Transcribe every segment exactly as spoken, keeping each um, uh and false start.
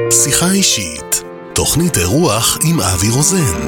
שיחה אישית, תוכנית אירוח עם אבי רוזן.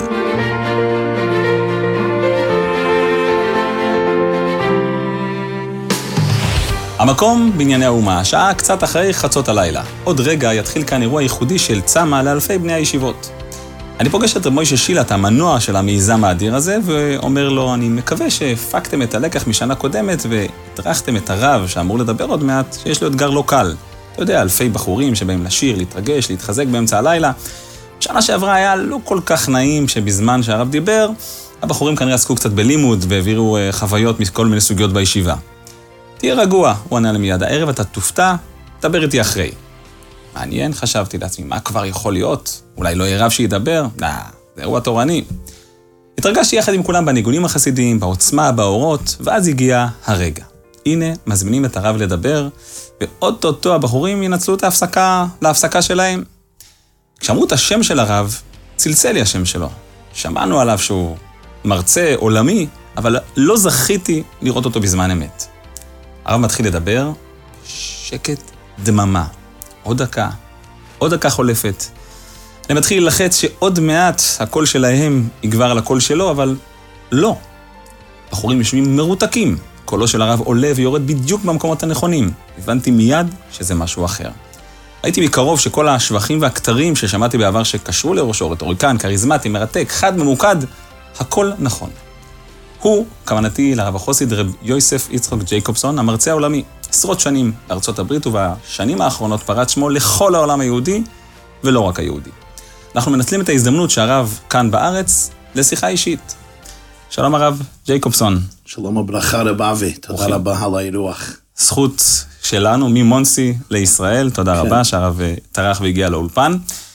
המקום בנייני האומה, שעה קצת אחרי חצות הלילה. עוד רגע יתחיל כאן אירוע ייחודי של צמא לאלפי בני הישיבות. אני פוגש את רב מוישה שילת, המנוע של המיזם האדיר הזה, ואומר לו, אני מקווה שהפקתם את הלקח משנה קודמת והטרחתם את הרב שאמור לדבר עוד מעט, שיש לו אתגר לא קל. אתה יודע, אלפי בחורים שבאים לשיר, להתרגש, להתחזק באמצע הלילה. שנה שעברה היה לא כל כך נעים שבזמן שהרב דיבר, הבחורים כנראה עסקו קצת בלימוד והעבירו חוויות מכל מיני סוגיות בישיבה. תהיה רגוע, הוא ענה לי מיד, הערב אתה תופתע, דבר איתי אחרי. מעניין, חשבתי לעצמי, מה כבר יכול להיות? אולי לא יהיה רב שידבר? לא, זה אירוע תורני. התרגשתי יחד עם כולם בניגונים החסידיים, בעוצמה, באורות, ואז הגיע הרגע. הנה, מזמינים את הרב לדבר, ואוטוטו הבחורים ינצלו את ההפסקה, להפסקה שלהם. כשאמרו את השם של הרב, צלצל לי השם שלו. שמענו עליו שהוא מרצה עולמי, אבל לא זכיתי לראות אותו בזמן אמת. הרב מתחיל לדבר, שקט, דממה. עוד דקה, עוד דקה חולפת. אני מתחיל ללחץ שעוד מעט הקול שלהם יגבר על הקול שלו, אבל לא. בחורים יושבים מרותקים. קולו של הרב עולה ויורד בדיוק במקומות הנכונים. הבנתי מיד שזה משהו אחר. ראיתי מקרוב שכל השבחים והכתרים ששמעתי בעבר שקשרו לראשו, רטוריקן, קריזמטי, מרתק, חד ממוקד, הכל נכון. הוא, כוונתי לרב החסיד רב יוסף יצחק ג'ייקובסון, המרצה העולמי, עשרות שנים בארצות הברית, ובשנים האחרונות פרץ שמו לכל העולם היהודי, ולא רק היהודי. אנחנו מנצלים את ההזדמנות שהרב כאן בארץ לשיחה אישית. שלום הרב ג'ייקובסון. שלום וברכה רב אבי, תודה רבה על האירוח. זכות שלנו ממונסי לישראל, תודה רבה שהרב טרח והגיע לאולפן. אני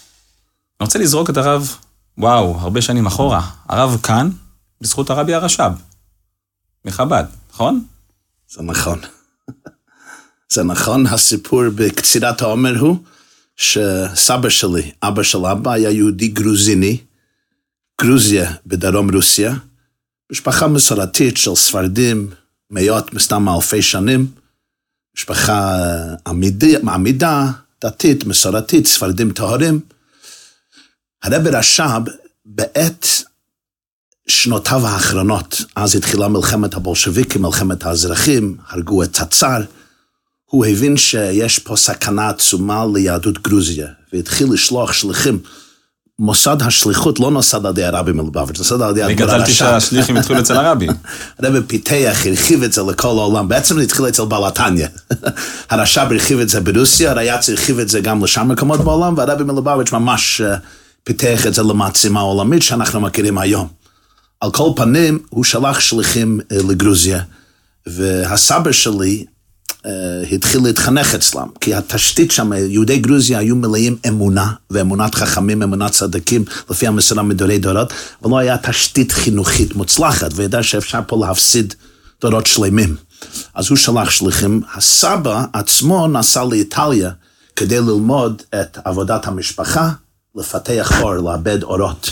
רוצה לזרוק את הרב, וואו, הרבה שנים אחורה, הרב כאן, בזכות הרבי הרש"ב, מחב"ד, נכון? זה נכון. זה נכון, הסיפור בקצירת האומר הוא, שסבא שלי, אבא של אבא, היה יהודי גרוזיני, גרוזיה בדרום רוסיה, משפחה מסורתית של ספרדים, מאות מסתם אלפי שנים, משפחה עמידה, עמידה, דתית, מסורתית, ספרדים טהורים. הרבי רש"ב בעת שנותיו האחרונות, אז התחילה מלחמת הבולשביקים, מלחמת האזרחים, הרגו את הצאר, הוא הבין שיש פה סכנה עצומה ליהדות גרוזיה, והתחיל לשלוח שליחים. מוסד השליחות לא נוסד על ידי הרבי מלובביץ', נוסד על ידי הרבי הרש"ב. אני גדלתי שהשליחים התחילו אצל הרבי. הרבי פיתח, הרחיב את זה לכל העולם, בעצם זה התחיל אצל בעל התניא. הרש"ב הרחיב את זה ברוסיה, הריי"צ הרחיב את זה גם לשאר מקומות בעולם, והרבי מלובביץ' ממש פיתח את זה למעצימה העולמית שאנחנו מכירים היום. על כל פנים, הוא שלח שליחים לגרוזיה, והסבא שלי התחיל להתחנך אצלם, כי התשתית שם, יהודי גרוזיה היו מלאים אמונה, ואמונת חכמים, אמונת צדקים, לפי המסורה מדורי דורות, ולא היה תשתית חינוכית מוצלחת, וידע שאפשר פה להפסיד דורות שלמים. אז הוא שלח שליחים. הסבא עצמו נסע לאיטליה, כדי ללמוד את עבודת המשפחה, לפתח אור, לאבד אורות.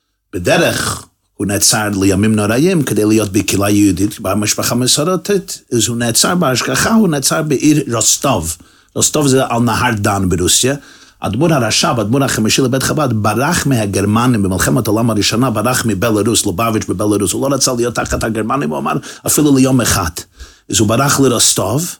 בדרך, הוא נעצר לימים נוראים כדי להיות בקהילה יהודית, במשפחה מסורתית, אז הוא נעצר בהשגחה, הוא נעצר בעיר רוסטוב. רוסטוב זה על נהר דן ברוסיה. אדמו"ר הרש"ב, אדמו"ר החמישי לבית חב"ד, ברח מהגרמנים במלחמת העולם הראשונה, ברח מבלרוס, לובביץ' בבלרוס, הוא לא רצה להיות תחת הגרמנים, הוא אמר, אפילו ליום אחד. אז הוא ברח לרוסטוב,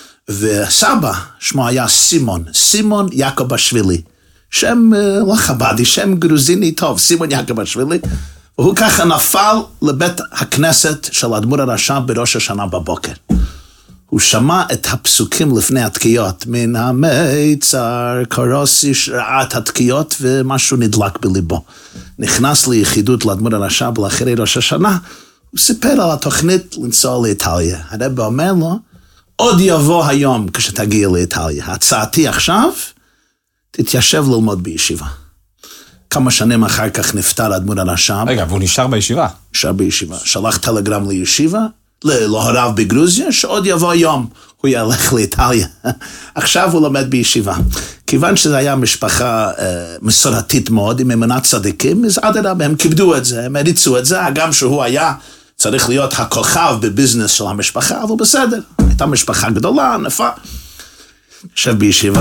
וסבא, שמו היה סימון, סימון יעקובשווילי, שם לא חב"די, שם גרוזיני טוב, סימון יעקובשווילי, והוא ככה נפל לבית הכנסת של אדמו"ר הרש"ב בראש השנה בבוקר. הוא שמע את הפסוקים לפני התקיעות, מן המיצר, קורוסי, ראה את התקיעות ומשהו נדלק בליבו. נכנס ליחידות לאדמו"ר הרש"ב לאחרי ראש השנה, הוא סיפר על התוכנית לנסוע לאיטליה. הרב אומר לו, עוד יבוא היום כשתגיע לאיטליה. הצעתי עכשיו, תתיישב ללמוד בישיבה. כמה שנים אחר כך נפטר אדמו"ר הרש"ב. רגע, והוא נשאר בישיבה? נשאר בישיבה. שלח טלגרם לישיבה, להוריו בגרוזיה, שעוד יבוא יום, הוא ילך לאיטליה. עכשיו הוא לומד בישיבה. כיוון שזו הייתה משפחה אה, מסורתית מאוד, עם אמונת צדיקים, אז עד הרבה הם כיבדו את זה, הם הריצו את זה, גם שהוא היה צריך להיות הכוכב בביזנס של המשפחה, אבל בסדר. הייתה משפחה גדולה, ענפה. יושב בישיבה,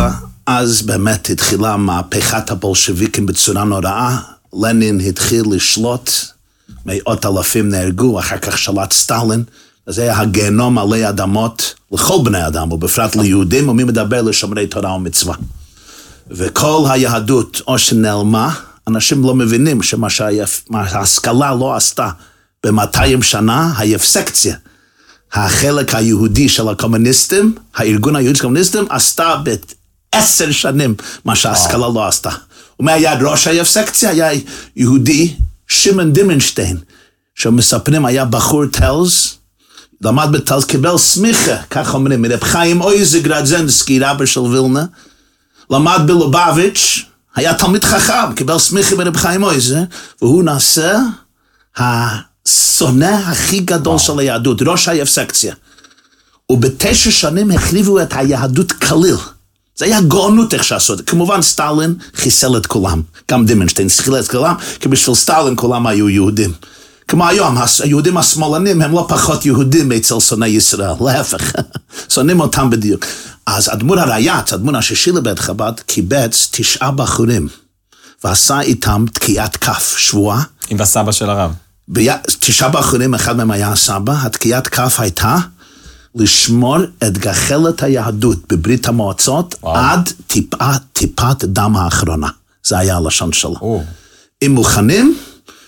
אז באמת התחילה מהפכת הבולשביקים בצורה נוראה, לנין התחיל לשלוט, מאות אלפים נהרגו, אחר כך שלט סטלין, זה היה הגיהנום עלי אדמות לכל בני אדם, ובפרט ליהודים, ומי מדבר לשומרי תורה ומצווה. וכל היהדות, או שנעלמה, אנשים לא מבינים שמה שההשכלה לא עשתה ב-מאתיים שנה, היפסקציה. החלק היהודי של הקומוניסטים, הארגון היהודי של הקומוניסטים, עשתה בעשר שנים מה שההשכלה לא עשתה. ומי היה ראש היפסקציה? היה יהודי, שמעון דימנשטיין, שמספרים היה בחור טלס, למד בטלס, קיבל סמיכה, כך אומרים, מרב חיים אויזק רדזנסקי, רבא של וילנה, למד בלובביץ', היה תלמיד חכם, קיבל סמיכה מרב חיים אויזק, והוא נעשה השונא הכי גדול של היהדות, ראש היפסקציה. ובתשע שנים החריבו את היהדות כליל. זה היה גאונות איך שעשו את זה. כמובן סטלין חיסל את כולם, גם דימנשטיין חיסל את כולם, כי בשביל סטלין כולם היו יהודים. כמו היום, היהודים השמאלנים הם לא פחות יהודים אצל שונאי ישראל, להפך, שונאים אותם בדיוק. אז אדמו"ר הריי"צ, אדמו"ר השישי לבית חב"ד, קיבץ תשעה בחורים, ועשה איתם תקיעת כף, שבועה. עם הסבא של הרב. ב- תשעה בחורים, אחד מהם היה הסבא, התקיעת כף הייתה לשמור את גחלת היהדות בברית המועצות, וואו. עד טיפה, טיפת דם האחרונה. זה היה הלשון שלו. אם מוכנים,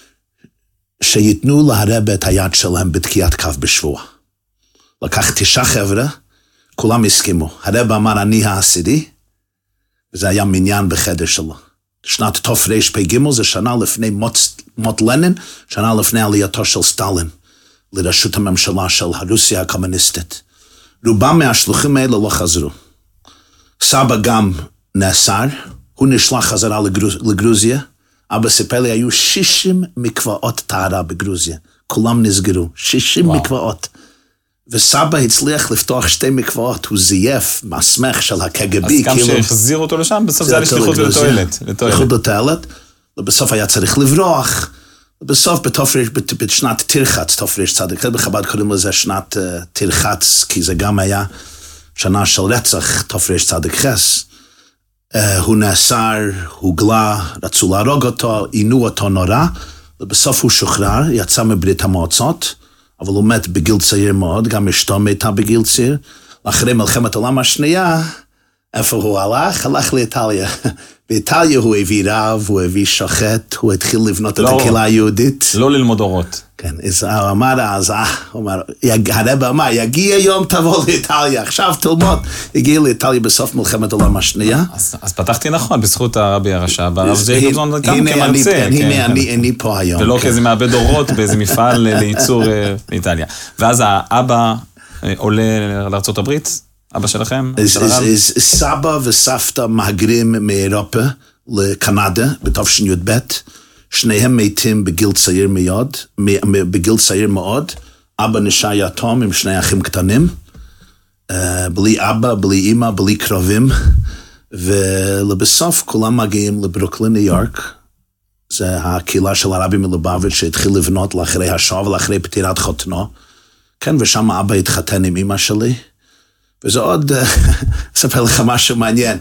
שיתנו להרבה את היד שלהם בתקיעת כף בשבוע. לקח תשעה חבר'ה, כולם הסכימו. הרבה אמר אני העשירי, וזה היה מניין בחדר שלו. שנת תוף רש פי גימל, זה שנה לפני מות, מות לנין, שנה לפני עלייתו של סטלין, לראשות הממשלה של הרוסיה הקומוניסטית. רובם מהשלוחים האלה לא חזרו. סבא גם נאסר, הוא נשלח חזרה לגרוז, לגרוזיה, אבא סיפר לי, היו שישים מקוואות טהרה בגרוזיה. כולם נסגרו, שישים וואו. מקוואות. וסבא הצליח לפתוח שתי מקוואות, הוא זייף מהסמך של הקג"ב. אז גם כאילו, שהחזיר אותו לשם, בסוף זה היה לשליחות לתועלת. לשליחות לתועלת, ובסוף היה צריך לברוח. ובסוף בתופריש, בשנת תרחץ, תופריש צדיק, בחב"ד קוראים לזה שנת uh, תרחץ, כי זה גם היה שנה של רצח, תופריש צדיק חס. Uh, הוא נאסר, הוגלה, רצו להרוג אותו, עינו אותו נורא, ובסוף הוא שוחרר, יצא מברית המועצות, אבל הוא מת בגיל צעיר מאוד, גם אשתו מתה בגיל צעיר. לאחרי מלחמת העולם השנייה, איפה הוא הלך? הלך לאיטליה. באיטליה הוא הביא רב, הוא הביא שוחט, הוא התחיל לבנות לא, את הקהילה היהודית. לא ללמוד אורות. כן, הוא אמר אז, הוא אמר, הרב אמר, יגיע יום תבוא לאיטליה, עכשיו תלמוד. הגיע לאיטליה בסוף מלחמת העולם השנייה. אז, אז פתחתי נכון, בזכות הרבי הרש"ב, הרב ג'ייקובסון גם כמרצה. הנה אני, אני פה היום. ולא כאיזה מעבד אורות באיזה מפעל לייצור לאיטליה. ואז האבא עולה לארצות הברית, אבא שלכם? סבא וסבתא מהגרים מאירופה לקנדה, בתש"י י"ב, שניהם מתים בגיל צעיר מאוד, בגיל צעיר מאוד, אבא נשאר יתום עם שני אחים קטנים, בלי אבא, בלי אמא, בלי קרובים, ולבסוף כולם מגיעים לברוקלין, ניו יורק, זה הקהילה של הרבי מלובביץ' שהתחיל לבנות לאחרי השואה ולאחרי פטירת חותנו, כן, ושם אבא התחתן עם אמא שלי, וזה עוד, אספר לך משהו מעניין,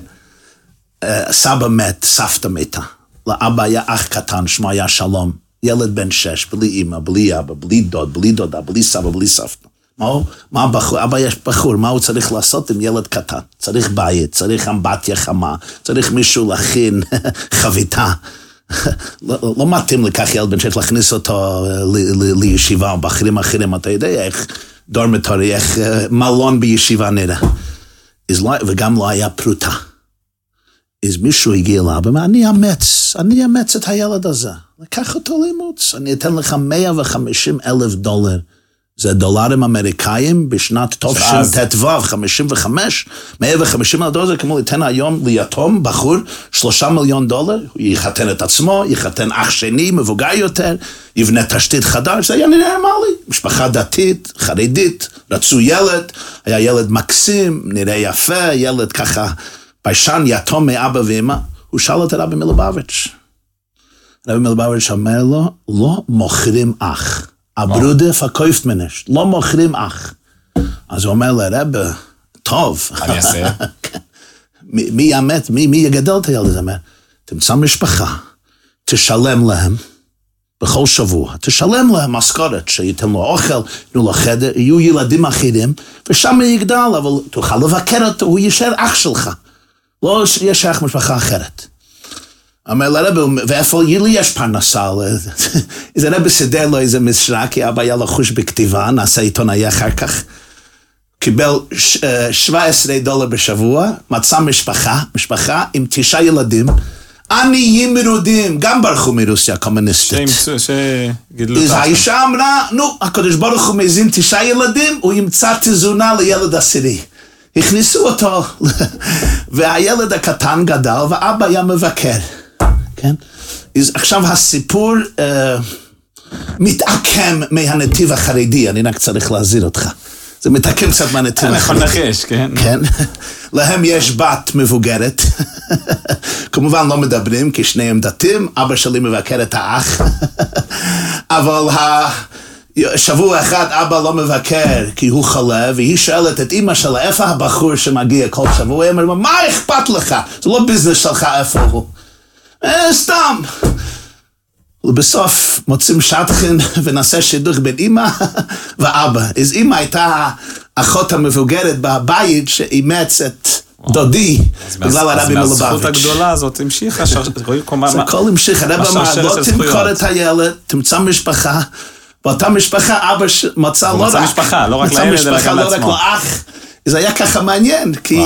סבא מת, סבתא מתה, לאבא היה אח קטן, שמו היה שלום, ילד בן שש, בלי אמא, בלי אבא, בלי דוד, בלי דודה, בלי סבא, בלי סבתא. מה הוא? מה הבחור? אבא יש בחור, מה הוא צריך לעשות עם ילד קטן? צריך בית, צריך אמבטיה חמה, צריך מישהו להכין חביתה. לא, לא מתאים לכך ילד בן שש להכניס אותו לישיבה, באחרים אחרים, אתה יודע איך דורמטורי, איך מלון בישיבה נראה. וגם לא היה פרוטה. אז מישהו הגיע לאבא, ואמר, אני אמץ, אני אמץ את הילד הזה. לקח אותו לאימוץ, אני אתן לך מאה וחמישים אלף דולר. זה דולרים אמריקאים בשנת תשט"ו, חמישים וחמש, מאה וחמישים אלף דולר, זה כמו לתן היום ליתום, בחור, שלושה מיליון דולר, הוא יחתן את עצמו, יחתן אח שני, מבוגר יותר, יבנה תשתית חדש, זה היה נורמלי. משפחה דתית, חרדית, רצו ילד, היה ילד מקסים, נראה יפה, ילד ככה, פיישן, יתום מאבא ואמא, הוא שאל את הרבי מלובביץ'. הרבי מלובביץ' אומר לו, לא מוכרים אח. הברודר פקויפט מנש, לא מוכרים אח. אז הוא אומר לרבי, טוב. אני אעשה. מי יאמת, מי, מי יגדל את הילד הזה? תמצא משפחה, תשלם להם בכל שבוע, תשלם להם משכורת, שייתן לו אוכל, תנו לו חדר, יהיו ילדים אחרים, ושם יגדל, אבל תוכל לבקר אותו, הוא יישאר אח שלך, לא יישאר משפחה אחרת. אומר לרבי, ואיפה לי יש פרנסה? איזה רבי סידר לו איזה משרה, כי אבא היה לחוש בכתיבה, נעשה עיתונאי אחר כך, קיבל שבע עשרה דולר בשבוע, מצא משפחה, משפחה עם תשעה ילדים, עניים מרודים, גם ברחו מרוסיה הקומוניסטית. שגידלו את האישה אמרה, נו, הקדוש ברוך הוא מזין תשעה ילדים, הוא ימצא תזונה לילד עשירי. הכניסו אותו, והילד הקטן גדל, ואבא היה מבקר. כן? אז עכשיו הסיפור uh, מתעקם מהנתיב החרדי, אני רק צריך להזהיר אותך. זה מתעקם קצת מהנתיב החרדי. יכול נחש, כן? כן. להם יש בת מבוגרת, כמובן לא מדברים, כי שניהם דתיים, אבא שלי מבקר את האח, אבל שבוע אחד אבא לא מבקר, כי הוא חולה, והיא שואלת את אמא שלה, איפה הבחור שמגיע כל שבוע? היא אומרת, מה אכפת לך? זה לא ביזנס שלך איפה הוא. אה, סתם. ובסוף מוצאים שטחן ונעשה שידוך בין אמא ואבא. אז אמא הייתה האחות המבוגרת בבית שאימץ את דודי בגלל הרבי מלובביץ'. אז מהזכות הגדולה הזאת המשיכה. זה הכל המשיך. הרבי אמר, לא תמכור את הילד, תמצא משפחה. באותה משפחה אבא מצא לא רק... מצא משפחה, לא רק לילד אלא גם לעצמו. לא רק לאח. זה היה ככה מעניין, כי...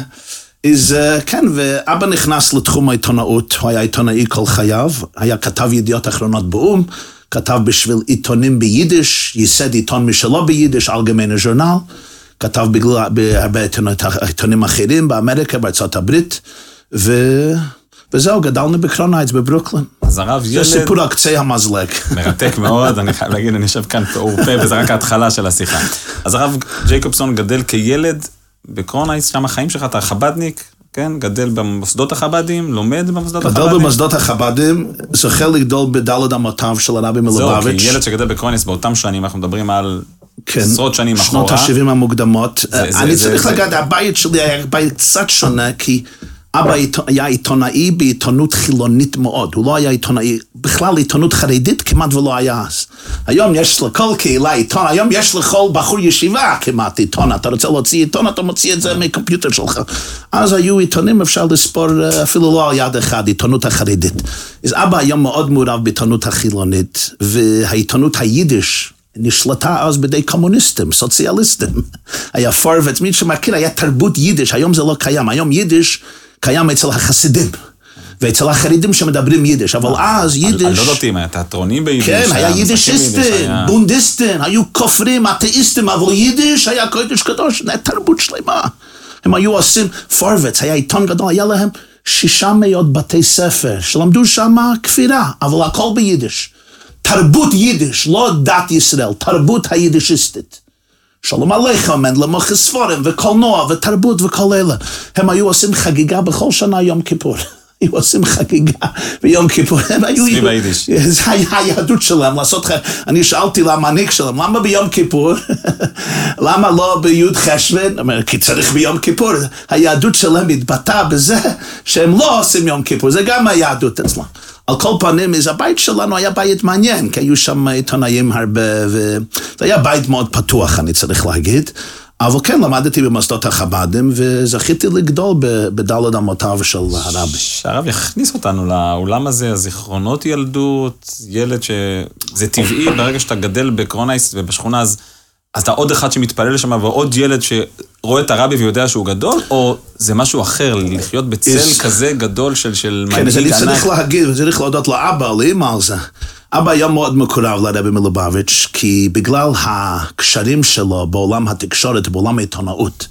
אז כן, ואבא נכנס לתחום העיתונאות, הוא היה עיתונאי כל חייו, היה כתב ידיעות אחרונות באום, כתב בשביל עיתונים ביידיש, ייסד עיתון משלו ביידיש, אלגמיינה ז'ורנל, כתב בהרבה עיתונים אחרים באמריקה, בארצות הברית, ו... וזהו, גדלנו בקרונייטס בברוקלין. אז הרב ילד... זה סיפור על קצה המזלג. מרתק מאוד, אני חייב להגיד, אני יושב כאן פעורפה, וזה רק ההתחלה של השיחה. אז הרב ג'ייקובסון גדל כילד, בקרונייטס, שם החיים שלך, אתה חבדניק, כן? גדל במוסדות החבדים, לומד במוסדות החבדים. גדל במוסדות החבדים, זוכה לגדול בדלת אמותיו של הרבי מלובביץ'. זהו, כי ילד שגדל בקרונייטס באותם שנים, אנחנו מדברים על עשרות שנים אחורה. שנות ה-שבעים המוקדמות. אני צריך להגיד, הבית שלי היה בית קצת שונה, כי אבא היה עיתונאי בעיתונות חילונית מאוד, הוא לא היה עיתונאי, בכלל עיתונות חרדית כמעט ולא היה אז. היום יש לכל קהילה עיתון, היום יש לכל בחור ישיבה כמעט עיתון, אתה רוצה להוציא עיתון, אתה מוציא את זה מהקומפיוטר שלך. אז היו עיתונים, אפשר לספור אפילו לא על יד אחד, עיתונות החרדית. אז אבא היום מאוד מעורב בעיתונות החילונית, והעיתונות היידיש, נשלטה אז בידי קומוניסטים, סוציאליסטים. היה פורבט, מי שמכיר, היה תרבות יידיש, היום זה לא קיים, היום יידיש קיים אצל החסידים, ואצל החרדים שמדברים יידיש, אבל אז יידיש... אני לא יודעים, היה תיאטרונים ביידיש. כן, היה יידישיסטים, בונדיסטים, היו כופרים, אתאיסטים, אבל יידיש היה קודש קדוש, תרבות שלמה. הם היו עושים פורבט, היה עיתון גדול, היה להם שישה מאות בתי ספר, שלמדו שם כפירה, אבל הכל ביידיש. תרבות יידיש, לא דת ישראל, תרבות היידישיסטית. שלום עליכם, אין למוח ספורם וקולנוע ותרבות וכל אלה. הם היו עושים חגיגה בכל שנה יום כיפור. היו עושים חגיגה ביום כיפור. סביב היידיש. זה היה היהדות שלהם לעשות חגיגה. אני שאלתי למנהיג שלהם, למה ביום כיפור? למה לא ביוד חשבן? אומר, כי צריך ביום כיפור. היהדות שלהם התבטאה בזה שהם לא עושים יום כיפור. זה גם היהדות אצלם. על כל פנים, אז הבית שלנו היה בית מעניין, כי היו שם עיתונאים הרבה, וזה היה בית מאוד פתוח, אני צריך להגיד. אבל כן, למדתי במוסדות החב"דים, וזכיתי לגדול בדלת אמותיו של הרבי. שהרב יכניס אותנו לעולם הזה, הזיכרונות ילדות, ילד שזה טבעי, ברגע שאתה גדל בקרונייטס ובשכונה, אז אז אתה עוד אחד שמתפלל לשם, ועוד ילד שרואה את הרבי ויודע שהוא גדול, או זה משהו אחר, לחיות בצל כזה גדול של מנהיג ענק? כן, אז אני צריך להגיד, צריך להודות לאבא, לאמא על זה. אבא היה מאוד מקורב לרבי מלובביץ', כי בגלל הקשרים שלו בעולם התקשורת, בעולם העיתונאות,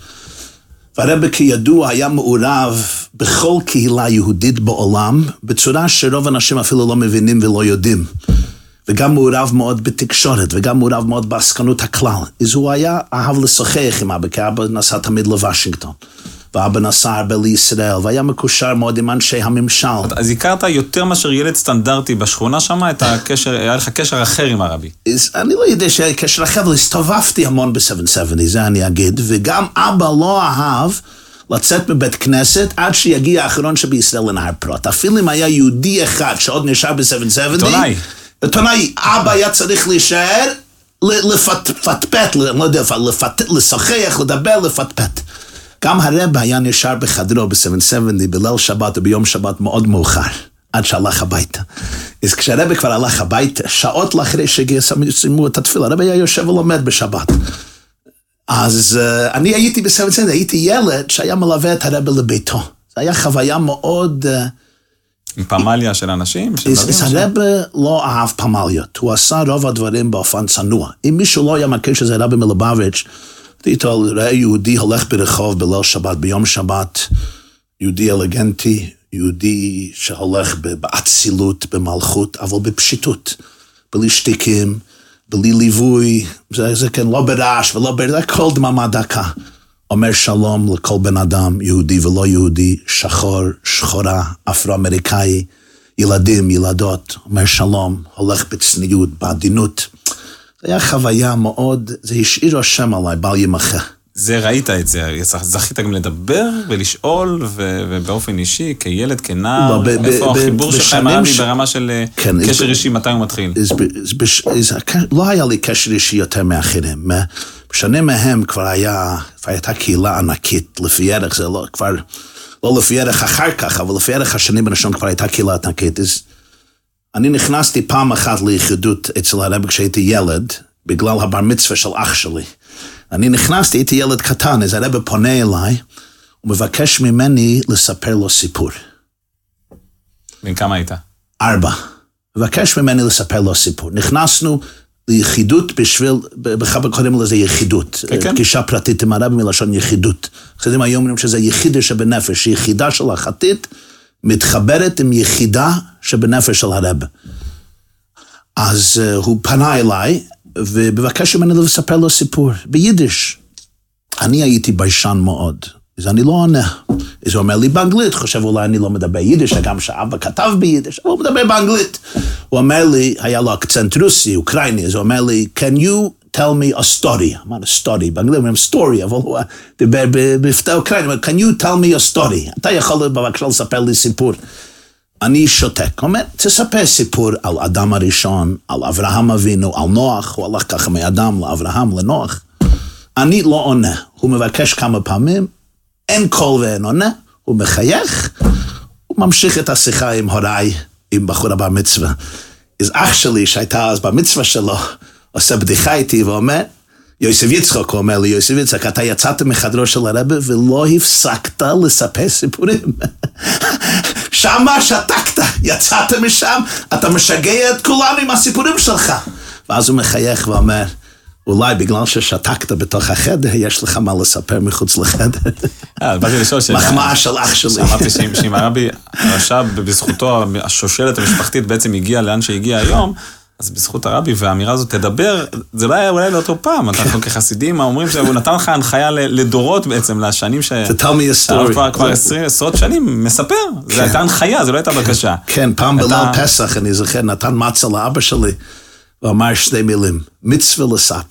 והרבי כידוע היה מעורב בכל קהילה יהודית בעולם, בצורה שרוב האנשים אפילו לא מבינים ולא יודעים. וגם מעורב מאוד בתקשורת, וגם מעורב מאוד בעסקנות הכלל. אז הוא היה אהב לשוחח עם אבא, כי אבא נסע תמיד לוושינגטון, ואבא נסע הרבה לישראל, והיה מקושר מאוד עם אנשי הממשל. אז הכרת יותר מאשר ילד סטנדרטי בשכונה שם, את הקשר, היה לך קשר אחר עם הרבי. אז אני לא יודע שהיה קשר אחר, אבל הסתובבתי המון ב-שבע שבעים, זה אני אגיד, וגם אבא לא אהב לצאת מבית כנסת עד שיגיע האחרון שבישראל לנהר פרת. אפילו אם היה יהודי אחד שעוד נשאר ב-שבע שבעים, עיתונאי. עיתונאי, אבא היה צריך להישאר, לפטפט, לא יודע, לשחח, לדבר, לפטפט. גם הרב היה נשאר בחדרו ב-שבע שבעים, בליל שבת או ביום שבת מאוד מאוחר, עד שהלך הביתה. אז כשהרב כבר הלך הביתה, שעות לאחרי שסיימו את התפילה, הרב היה יושב ולומד בשבת. אז uh, אני הייתי ב-שבע שבעים, הייתי ילד שהיה מלווה את הרב לביתו. זו הייתה חוויה מאוד... עם פמליה של אנשים? אז הרב לא אהב פמליות, הוא עשה רוב הדברים באופן צנוע. אם מישהו לא היה מכיר שזה הרב מלובביץ', איתו ראה יהודי הולך ברחוב בליל שבת, ביום שבת, יהודי אלגנטי, יהודי שהולך באצילות, במלכות, אבל בפשיטות, בלי שתיקים, בלי ליווי, זה, זה כן, לא ברעש ולא ברעש, כל דממה דקה. אומר שלום לכל בן אדם, יהודי ולא יהודי, שחור, שחורה, אפרו-אמריקאי, ילדים, ילדות, אומר שלום, הולך בצניעות, בעדינות. זה היה חוויה מאוד, זה השאיר השם עליי, בל ימחה. זה ראית את זה, זכית גם לדבר ולשאול, ובאופן אישי, כילד, כנער, איפה החיבור שלך עם הרבי ברמה של קשר אישי, מתי הוא מתחיל? לא היה לי קשר אישי יותר מאחרים. בשנים מהם כבר הייתה קהילה ענקית, לפי ערך, זה לא כבר, לא לפי ערך אחר כך, אבל לפי ערך השנים בראשון כבר הייתה קהילה ענקית. אני נכנסתי פעם אחת ליחידות אצל הרבי כשהייתי ילד, בגלל הבר מצווה של אח שלי. אני נכנסתי, הייתי ילד קטן, אז הרבי פונה אליי, הוא מבקש ממני לספר לו סיפור. בן כמה היית? ארבע. מבקש ממני לספר לו סיפור. נכנסנו ליחידות בשביל, בחבר קודם לזה יחידות. כן. פגישה פרטית עם הרבי מלשון יחידות. חסידים היום אומרים שזה יחידה שבנפש, יחידה של החתית, מתחברת עם יחידה שבנפש של הרב. אז uh, הוא פנה אליי, ובבקש ממני לספר לו סיפור, ביידיש. אני הייתי ביישן מאוד, אז אני לא עונה. אז הוא אומר לי באנגלית, חושב אולי אני לא מדבר יידיש, גם שאבא כתב ביידיש, אבל הוא מדבר באנגלית. הוא אומר לי, היה לו אקצנט רוסי, אוקראיני, אז הוא אומר לי, can you tell me a story? אמר, a story, באנגלית אומרים story, אבל הוא דיבר בפתי אוקראיני, can you tell me a story? אתה יכול בבקשה לספר לי סיפור. אני שותק, אומר, תספר סיפור על אדם הראשון, על אברהם אבינו, על נוח, הוא הלך ככה מאדם לאברהם, לנוח. אני לא עונה, הוא מבקש כמה פעמים, אין קול ואין עונה, הוא מחייך, הוא ממשיך את השיחה עם הוריי, עם בחור הבר מצווה. אז אח שלי, שהייתה אז במצווה שלו, עושה בדיחה איתי ואומר, יוסף יצחק, הוא אומר לי, יוסף יצחק, אתה יצאת מחדרו של הרבי ולא הפסקת לספר סיפורים. שמה שתקת, יצאת משם, אתה משגע את כולנו עם הסיפורים שלך. ואז הוא מחייך ואומר, אולי בגלל ששתקת בתוך החדר, יש לך מה לספר מחוץ לחדר. באתי לשאול שאלה. מחמאה של אח שלי. אמרתי שאם הרבי רשע בזכותו, השושלת המשפחתית בעצם הגיעה לאן שהגיעה היום, אז בזכות הרבי והאמירה הזאת תדבר, זה לא היה אולי לאותו פעם, אנחנו כחסידים אומרים שהוא נתן לך הנחיה לדורות בעצם, לשנים ש... To tell me a story. כבר עשרות שנים, מספר, זה הייתה הנחיה, זה לא הייתה בקשה. כן, פעם בליל פסח, אני זוכר, נתן מצה לאבא שלי, ואמר שתי מילים, מצווה לספר.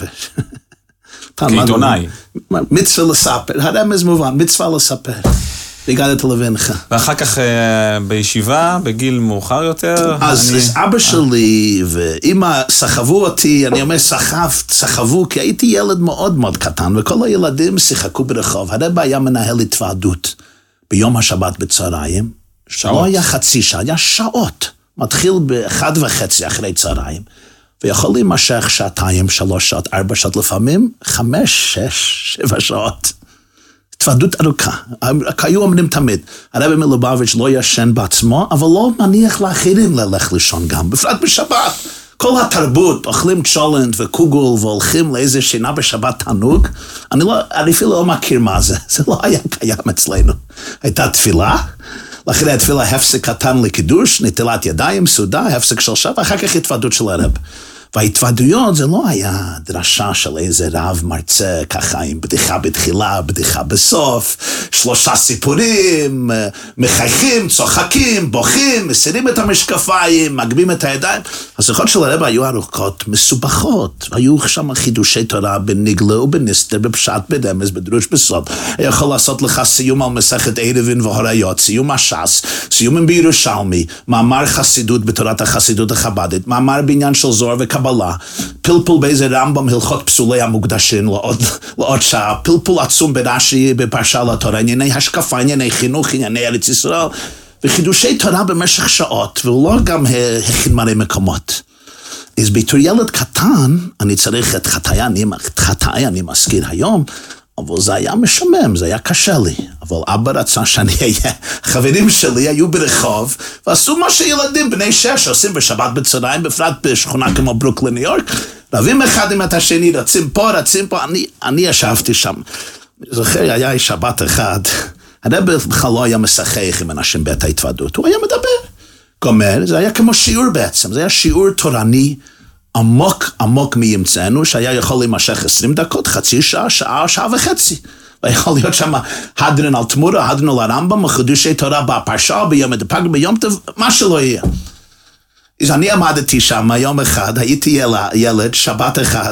כעיתונאי. מצווה לספר, הרמז מובן, מצווה לספר. והגעת לבינך. ואחר כך בישיבה, בגיל מאוחר יותר. אז אבא שלי ואמא סחבו אותי, אני אומר סחב, סחבו, כי הייתי ילד מאוד מאוד קטן, וכל הילדים שיחקו ברחוב. הרב היה מנהל התוועדות ביום השבת בצהריים, שלא היה חצי שעה, היה שעות. מתחיל באחד וחצי אחרי צהריים, ויכול להימשך שעתיים, שלוש שעות, ארבע שעות לפעמים, חמש, שש, שבע שעות. התוועדות ארוכה. היו אומרים תמיד, הרבי מלובביץ' לא ישן בעצמו, אבל לא מניח לאחרים ללך לישון גם, בפרט בשבת. כל התרבות, אוכלים צ'ולנט וקוגול והולכים לאיזה שינה בשבת תענוג, אני, לא, אני אפילו לא מכיר מה זה, זה לא היה קיים אצלנו. הייתה תפילה, לאחרי התפילה הפסק קטן לקידוש, נטילת ידיים, סעודה, הפסק של שבת, ואחר כך התוועדות של הרב. וההתוודויות זה לא היה דרשה של איזה רב מרצה, ככה עם בדיחה בתחילה, בדיחה בסוף, שלושה סיפורים, מחייכים, צוחקים, בוכים, מסירים את המשקפיים, מגבים את הידיים. השיחות של הרב היו ארוכות, מסובכות, היו שם חידושי תורה בניגלה ובנסתר, בפשט, בדמס, בדרוש, בסוד. היה יכול לעשות לך סיום על מסכת ערבין והוריות, סיום הש"ס, סיומים בירושלמי, מאמר חסידות בתורת החסידות החבדית, מאמר בעניין של זוהר וקבלה, פלפול באיזה רמב"ם הלכות פסולי המוקדשים לעוד, לעוד שעה, פלפול עצום ברש"י בפרשה לתורה, ענייני השקפה, ענייני חינוך, ענייני ארץ ישראל, וחידושי תורה במשך שעות, והוא לא גם הכין מלא מקומות. אז בתור ילד קטן, אני צריך את חטאי, אני, את חטאי אני מזכיר היום, אבל זה היה משמם, זה היה קשה לי. אבל אבא רצה שאני אהיה, חברים שלי היו ברחוב, ועשו מה שילדים בני שש עושים בשבת בצהריים, בפרט בשכונה כמו ברוקלין, ניו יורק, רבים אחד עם את השני, רצים פה, רצים פה, אני, אני ישבתי שם. זוכר, היה שבת אחד, הרב בכלל לא היה משחק עם אנשים בית ההתוודות, הוא היה מדבר. גומר, זה היה כמו שיעור בעצם, זה היה שיעור תורני, עמוק עמוק מימצאנו, שהיה יכול להימשך עשרים דקות, חצי שעה, שעה, שעה וחצי. ויכול להיות שם הדרן על תמורה, הדרן על הרמב"ם, חידושי תורה בפרשה, ביום הדפג, ביום טוב, מה שלא יהיה. אז אני עמדתי שם יום אחד, הייתי ילד, ילד שבת אחד,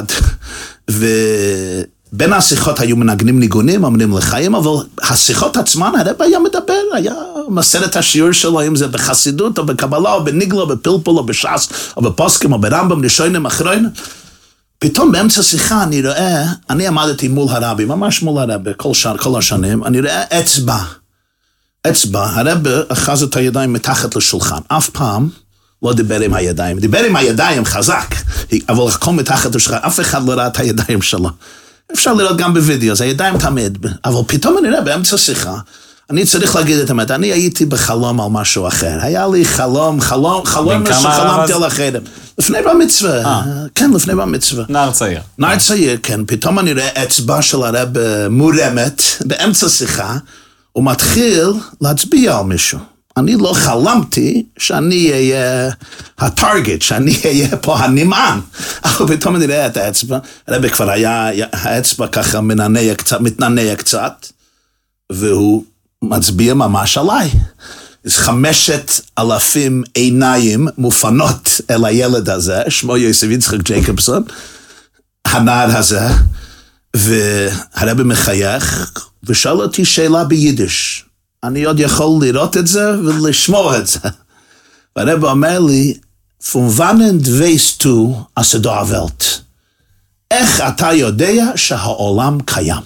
ובין השיחות היו מנגנים ניגונים, אומרים לחיים, אבל השיחות עצמן, הרב היה מדבר, היה מסר את השיעור שלו, אם זה בחסידות, או בקבלה, או בניגלה, או בפלפול, או בש"ס, או בפוסקים, או ברמב"ם, ראשונים, אחרונים. פתאום באמצע שיחה אני רואה, אני עמדתי מול הרבי, ממש מול הרבי, כל, שר, כל השנים, אני רואה אצבע, אצבע, הרבי אחז את הידיים מתחת לשולחן, אף פעם לא דיבר עם הידיים, דיבר עם הידיים חזק, אבל הכל מתחת לשולחן, אף אחד לא ראה את הידיים שלו. אפשר לראות גם בווידאו, זה הידיים תמיד, אבל פתאום אני רואה באמצע שיחה, אני צריך להגיד את האמת, אני הייתי בחלום על משהו אחר, היה לי חלום, חלום, חלום שחלמתי על החרם. לפני במצווה, כן, לפני במצווה. נער צעיר. נער צעיר, כן, פתאום אני רואה אצבע של הרב מורמת, באמצע שיחה, הוא מתחיל להצביע על מישהו. אני לא חלמתי שאני אהיה הטרגט, שאני אהיה פה הנמען. אבל פתאום אני רואה את האצבע, הרב כבר היה, האצבע ככה מנענע קצת, מתנענע קצת, והוא מצביע ממש עליי. אז חמשת אלפים עיניים מופנות אל הילד הזה, שמו יוסף יצחק ג'ייקובסון, הנער הזה, והרבי מחייך, ושאל אותי שאלה ביידיש. אני עוד יכול לראות את זה ולשמוע את זה. והרבי אומר לי, von wannen weißt du, als du Welt? איך אתה יודע שהעולם קיים?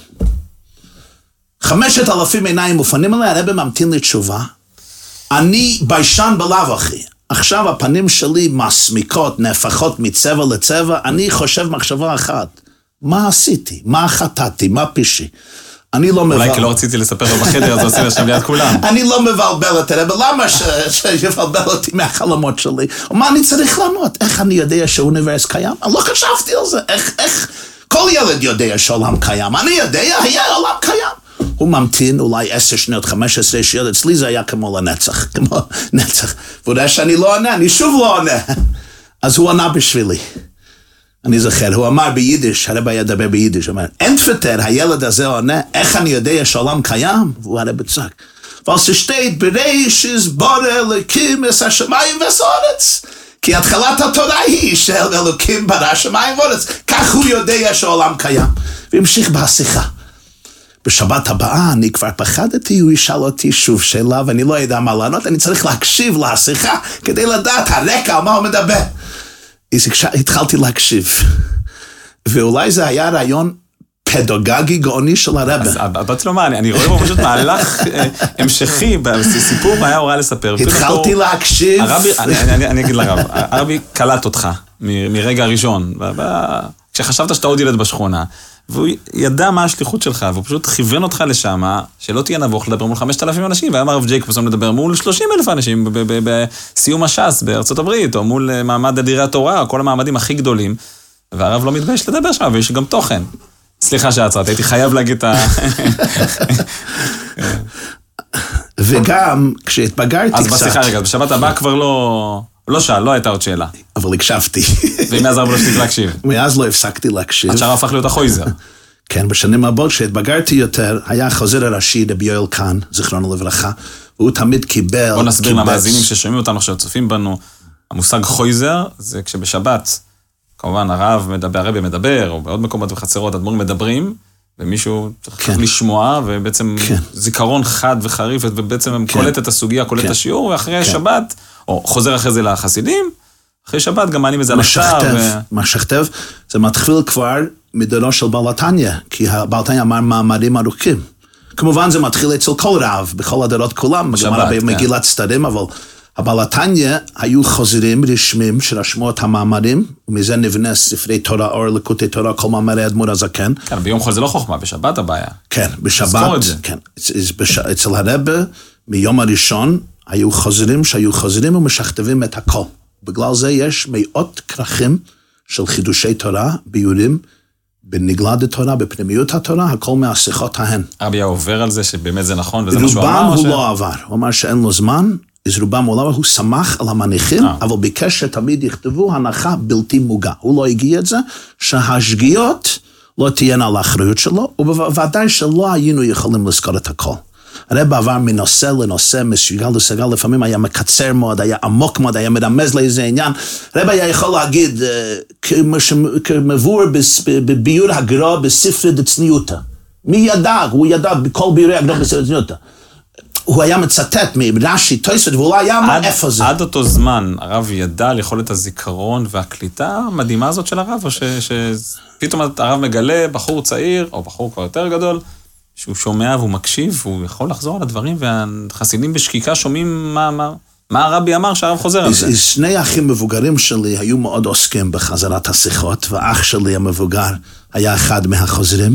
חמשת אלפים עיניים מופנים עליי, הרבי ממתין לתשובה. אני ביישן בלאו אחי. עכשיו הפנים שלי מסמיקות, נהפכות מצבע לצבע, אני חושב מחשבה אחת. מה עשיתי? מה חטאתי? מה פישי? אני לא מבלבל. אולי כי לא רציתי לספר לו בחדר, אז עושים לשם ליד כולם. אני לא מבלבל את הרב, למה שיבלבל אותי מהחלומות שלי? ומה אני צריך לענות? איך אני יודע שהאוניברס קיים? אני לא חשבתי על זה. איך, איך? כל ילד יודע שהעולם קיים. אני יודע, היה העולם קיים. הוא ממתין אולי עשר שניות, חמש עשרה שניות, אצלי זה היה כמו לנצח, כמו נצח. והוא יודע שאני לא עונה, אני שוב לא עונה. אז הוא ענה בשבילי. אני זוכר, הוא אמר ביידיש, הרב היה דבר ביידיש, הוא אמר, אנטפטר, הילד הזה עונה, איך אני יודע שהעולם קיים? והוא הרב צעק, ולסשתית בראשיס בורא אלוקים את השמיים והארץ. כי התחלת התורה היא של אלוקים ברא השמיים והארץ. כך הוא יודע שהעולם קיים. והמשיך בשיחה. בשבת הבאה אני כבר פחדתי, הוא ישאל אותי שוב שאלה, ואני לא יודע מה לענות, אני צריך להקשיב לשיחה, כדי לדעת הרקע על מה הוא מדבר. אז התחלתי להקשיב, ואולי זה היה רעיון פדגוגי גאוני של הרב. אז באתי לומר, אני רואה בו פשוט מהלך המשכי, בסיפור מה היה הוראה לספר. התחלתי להקשיב. אני אגיד לרב, הרבי קלט אותך מרגע הראשון, כשחשבת שאתה עוד ילד בשכונה, והוא ידע מה השליחות שלך, והוא פשוט כיוון אותך לשם, שלא תהיה נבוך לדבר מול חמשת אלפים אנשים, והיה הרב ג'ייקובסון לדבר מול שלושים אלף אנשים בסיום הש"ס בארצות הברית, או מול מעמד אדירי התורה, או כל המעמדים הכי גדולים, והרב לא מתבייש לדבר שם, ויש גם תוכן. סליחה שעצרת, הייתי חייב להגיד את ה... וגם כשהתבגרתי קצת... אז בסליחה רגע, בשבת הבאה כבר לא... הוא לא שאל, לא הייתה עוד שאלה. אבל הקשבתי. ומאז הרב לא הפסיק להקשיב. מאז לא הפסקתי להקשיב. עד שהרב הפך להיות החויזר. כן, בשנים הבאות, כשהתבגרתי יותר, היה החוזר הראשי, רבי יואל קאן, זיכרונו לברכה, והוא תמיד קיבל... בוא נסביר למאזינים ששומעים אותנו עכשיו, צופים בנו, המושג חויזר, זה כשבשבת, כמובן הרב מדבר, הרבי מדבר, או בעוד מקומות וחצרות, הדמורים מדברים, ומישהו צריך כן. לשמוע, ובעצם כן. זיכרון חד וחריף, ובעצם כן. קולט את הסוגיה, קולט כן. את השיעור, ואחרי כן. שבת, או חוזר אחרי זה לחסידים, אחרי שבת גם מעלים את זה על השאר. משכתב, ו... משכתב, זה מתחיל כבר מדורו של בעל התניא, כי בעל התניא אמר מאמרים ארוכים. כמובן זה מתחיל אצל כל רב, בכל הדורות כולם, בשבת, מגילת סתרים, אבל הבעל התניא היו חוזרים רשמים שרשמו את המאמרים, ומזה נבנה ספרי תורה, אור לקוטי תורה, כל מאמרי אדמו"ר הזקן. כן, ביום חול זה לא חוכמה, בשבת הבעיה. כן, בשבת, כן. אצל הרבי, מיום הראשון, היו חוזרים שהיו חוזרים ומשכתבים את הכל. בגלל זה יש מאות כרכים של חידושי תורה, ביורים, בנגלת התורה, בפנימיות התורה, הכל מהשיחות ההן. הרבי היה עובר על זה שבאמת זה נכון, וזה מה שהוא אמר? רובם הוא לא עבר, הוא אמר שאין לו זמן, אז רובם הוא לא עבר, הוא שמח על המניחים, אבל ביקש שתמיד יכתבו הנחה בלתי מוגה. הוא לא הגיע את זה, שהשגיאות לא תהיינה על האחריות שלו, ובוודאי שלא היינו יכולים לזכור את הכל. הרב עבר מנושא לנושא, מסוגל לסגל, לפעמים היה מקצר מאוד, היה עמוק מאוד, היה מרמז לאיזה עניין. הרב היה יכול להגיד, כמבואר בביור הגר"א בספר דצניותא. מי ידע? הוא ידע בכל ביורי הגר"א בספר דצניותא. הוא היה מצטט מרש"י, תוספות, והוא לא היה מה איפה זה. עד אותו זמן, הרב ידע לאכול את הזיכרון והקליטה המדהימה הזאת של הרב, או שפתאום הרב מגלה בחור צעיר, או בחור כבר יותר גדול, שהוא שומע והוא מקשיב, והוא יכול לחזור על הדברים, והחסידים בשקיקה שומעים מה, מה, מה הרבי אמר שהרב חוזר על זה. שני האחים מבוגרים שלי היו מאוד עוסקים בחזרת השיחות, והאח שלי המבוגר היה אחד מהחוזרים,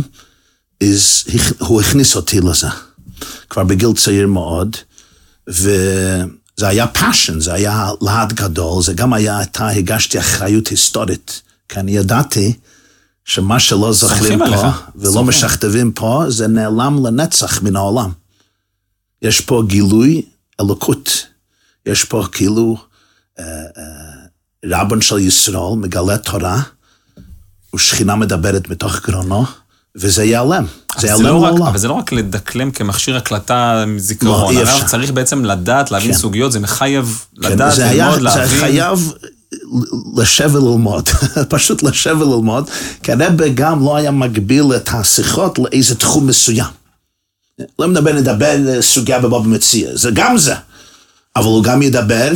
הוא הכניס אותי לזה, כבר בגיל צעיר מאוד, וזה היה passion, זה היה להט גדול, זה גם היה, אתה הגשתי אחריות היסטורית, כי אני ידעתי, שמה שלא זוכרים פה, עליך. ולא סוחים. משכתבים פה, זה נעלם לנצח מן העולם. יש פה גילוי אלוקות. יש פה כאילו אה, אה, רבן של ישראל, מגלה תורה, ושכינה מדברת מתוך גרונו, וזה ייעלם. זה ייעלם לא לעולם. אבל זה לא רק לדקלם כמכשיר הקלטה מזיכרון. לא, הרב צריך בעצם לדעת, להבין כן. סוגיות, זה מחייב כן, לדעת, זה ללמוד, היה, להבין. זה חייב... לשב וללמוד, פשוט לשב וללמוד, כי הרב גם לא היה מגביל את השיחות לאיזה תחום מסוים. לא מדבר, נדבר סוגיה בבבא מציעא, זה גם זה, אבל הוא גם ידבר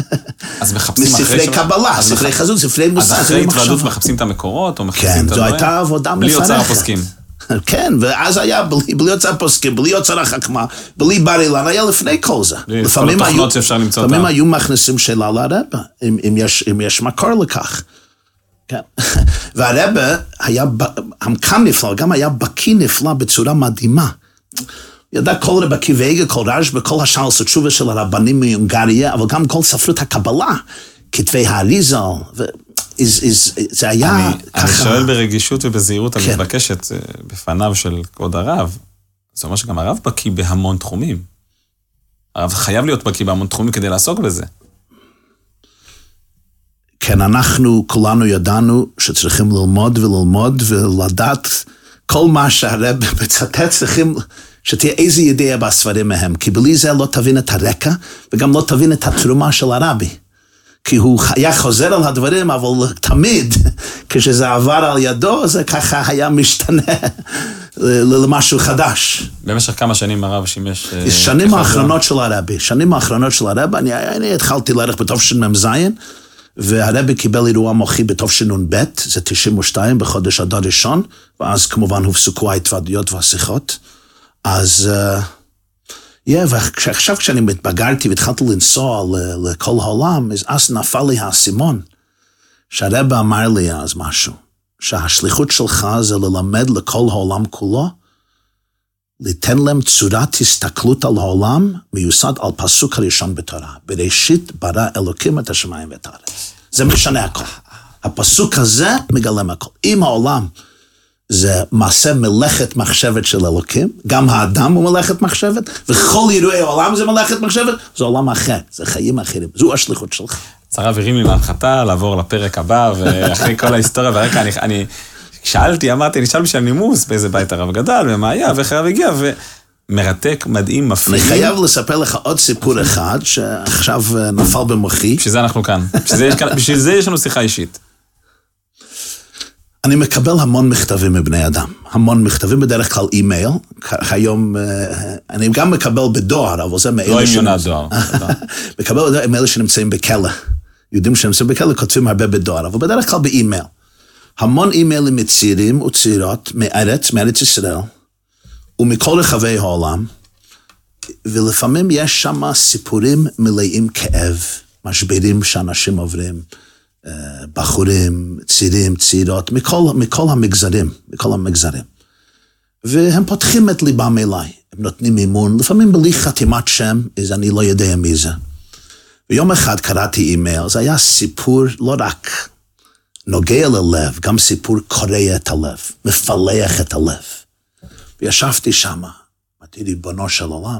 מספרי קבלה, ספרי חזות, ספרי מוסר. אז אחרי התוועדות מחפשים את המקורות, או מחפשים את הדברים? כן, זו הייתה עבודה מפרכת. בלי יוצר הפוסקים. כן, ואז היה בלי, בלי יוצר פוסקים, בלי יוצר החכמה, בלי בר אילן, היה לפני כל זה. לפעמים היו, לפעמים היו מכניסים שאלה לרבא, אם, אם, יש, אם יש מקור לכך. כן. והרבא היה עמקן נפלא, גם היה בקי נפלא בצורה מדהימה. ידע כל רבי עקיבא איגר, כל רשב"א, כל השאלת התשובה של הרבנים מהונגריה, אבל גם כל ספרות הקבלה, כתבי האריזל, ו... is, is, זה היה אני, ככה... אני שואל ברגישות ובזהירות כן. המתבקשת בפניו של כבוד הרב. זה אומר שגם הרב בקי בהמון תחומים. הרב חייב להיות בקי בהמון תחומים כדי לעסוק בזה. כן, אנחנו כולנו ידענו שצריכים ללמוד וללמוד ולדעת כל מה שהרב מצטט צריכים שתהיה איזה ידיעה בספרים מהם, כי בלי זה לא תבין את הרקע וגם לא תבין את התרומה של הרבי. כי הוא היה חוזר על הדברים, אבל תמיד, כשזה עבר על ידו, זה ככה היה משתנה למשהו חדש. במשך כמה שנים הרב שימש... שנים האחרונות של הרבי, שנים האחרונות של הרבי, אני, אני התחלתי לערך בתשמ"ז, והרבי קיבל אירוע מוחי בתשנ"ב, זה תשעים ושתיים בחודש אדר ראשון, ואז כמובן הופסקו ההתוועדויות והשיחות. אז... Yeah, ועכשיו כשאני מתבגרתי והתחלתי לנסוע לכל העולם, אז נפל לי האסימון, שהרבא אמר לי אז משהו, שהשליחות שלך זה ללמד לכל העולם כולו, ליתן להם צורת הסתכלות על העולם, מיוסד על פסוק הראשון בתורה, בראשית ברא אלוקים את השמיים ואת הארץ. זה משנה הכל. הפסוק הזה מגלם הכל. אם העולם זה מעשה מלאכת מחשבת של אלוקים, גם האדם הוא מלאכת מחשבת, וכל אירועי העולם זה מלאכת מחשבת, זה עולם אחר, זה חיים אחרים, זו השליחות שלך. אז הרב הרים לי להנחתה, לעבור לפרק הבא, ואחרי כל ההיסטוריה והרקע, אני, אני שאלתי, אמרתי, אני שאל בשביל נימוס, באיזה בית הרב גדל, ומה היה, ואיך הרב הגיע, ומרתק, מדהים, מפעים. אני חייב לספר לך עוד סיפור אחד, שעכשיו נפל במוחי. בשביל זה אנחנו כאן. בשביל זה יש, בשביל זה יש לנו שיחה אישית. אני מקבל המון מכתבים מבני אדם, המון מכתבים, בדרך כלל אימייל, היום, אני גם מקבל בדואר, אבל זה מאלה לא עם יונת דואר. מקבל מאלה שנמצאים בכלא, יהודים שנמצאים בכלא כותבים הרבה בדואר, אבל בדרך כלל באימייל. המון אימיילים מצעירים וצעירות מארץ, מארץ ישראל, ומכל רחבי העולם, ולפעמים יש שם סיפורים מלאים כאב, משברים שאנשים עוברים, בחורים, צעירים, צעירות, מכל, מכל המגזרים, מכל המגזרים. והם פותחים את ליבם אליי, הם נותנים אימון, לפעמים בלי חתימת שם, אז אני לא יודע מי זה. ויום אחד קראתי אימייל, זה היה סיפור לא רק נוגע ללב, גם סיפור קורע את הלב, מפלח את הלב. וישבתי שם, אמרתי, ריבונו של עולם,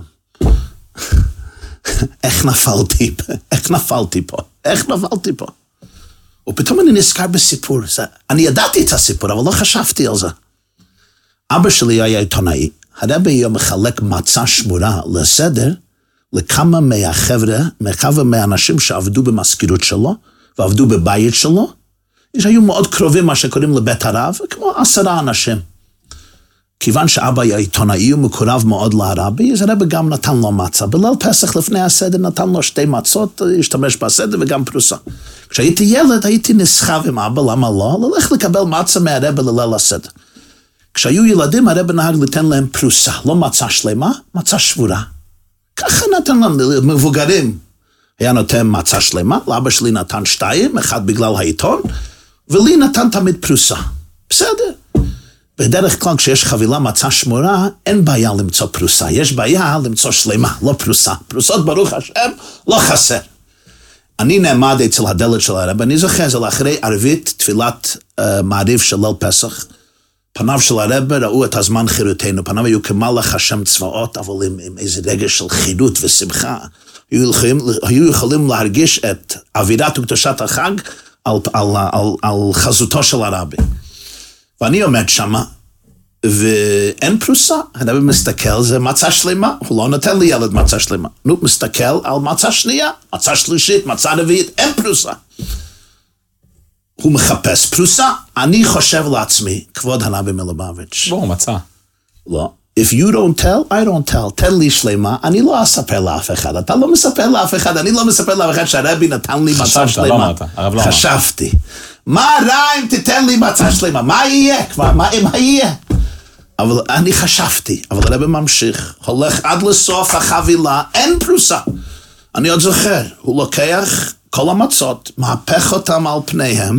איך נפלתי, איך נפלתי פה, איך נפלתי פה. ופתאום אני נזכר בסיפור, אני ידעתי את הסיפור, אבל לא חשבתי על זה. אבא שלי היה עיתונאי, הרבי היה מחלק מצה שמורה לסדר, לכמה מהחבר'ה, מכמה מהאנשים שעבדו במזכירות שלו, ועבדו בבית שלו, שהיו מאוד קרובים מה שקוראים לבית הרב, כמו עשרה אנשים. כיוון שאבא היה עיתונאי ומקורב מאוד לרבי, אז הרבי גם נתן לו מצה. בליל פסח לפני הסדר נתן לו שתי מצות, השתמש בסדר וגם פרוסה. כשהייתי ילד הייתי נסחב עם אבא, למה לא? ללך לקבל מצה מהרבי לליל הסדר. כשהיו ילדים הרבי נהג לתן להם פרוסה, לא מצה שלמה, מצה שבורה. ככה נתן להם, מבוגרים. היה נותן מצה שלמה, לאבא שלי נתן שתיים, אחד בגלל העיתון, ולי נתן תמיד פרוסה. בסדר. בדרך כלל כשיש חבילה מצה שמורה, אין בעיה למצוא פרוסה, יש בעיה למצוא שלמה, לא פרוסה. פרוסות ברוך השם לא חסר. אני נעמד אצל הדלת של הרב, אני זוכר, זה לאחרי ערבית, תפילת uh, מעריב של ליל פסח, פניו של הרב ראו את הזמן חירותנו, פניו היו כמלאך השם צבאות, אבל עם, עם איזה רגש של חירות ושמחה, היו יכולים, היו יכולים להרגיש את אווירת וקדושת החג על, על, על, על, על חזותו של הרבי. ואני עומד שמה, ואין פרוסה. הרבי מסתכל, זה מצה שלמה, הוא לא נותן לי ילד מצה שלמה. נו, מסתכל על מצה שנייה, מצה שלישית, מצה רביעית, אין פרוסה. הוא מחפש פרוסה, אני חושב לעצמי, כבוד הרבי מלובביץ'. בוא, מצה. לא. If you don't tell, I don't tell. תן לי שלמה, אני לא אספר לאף אחד. אתה לא מספר לאף אחד, אני לא מספר לאף אחד שהרבי נתן לי מצה שלמה. לא אמרת, הרב לא אמר. חשבתי. מה רע אם תתן לי מצה שלמה? מה יהיה כבר? מה, מה יהיה? אבל אני חשבתי, אבל הרבי ממשיך, הולך עד לסוף החבילה, אין פרוסה. אני עוד זוכר, הוא לוקח כל המצות, מהפך אותם על פניהם,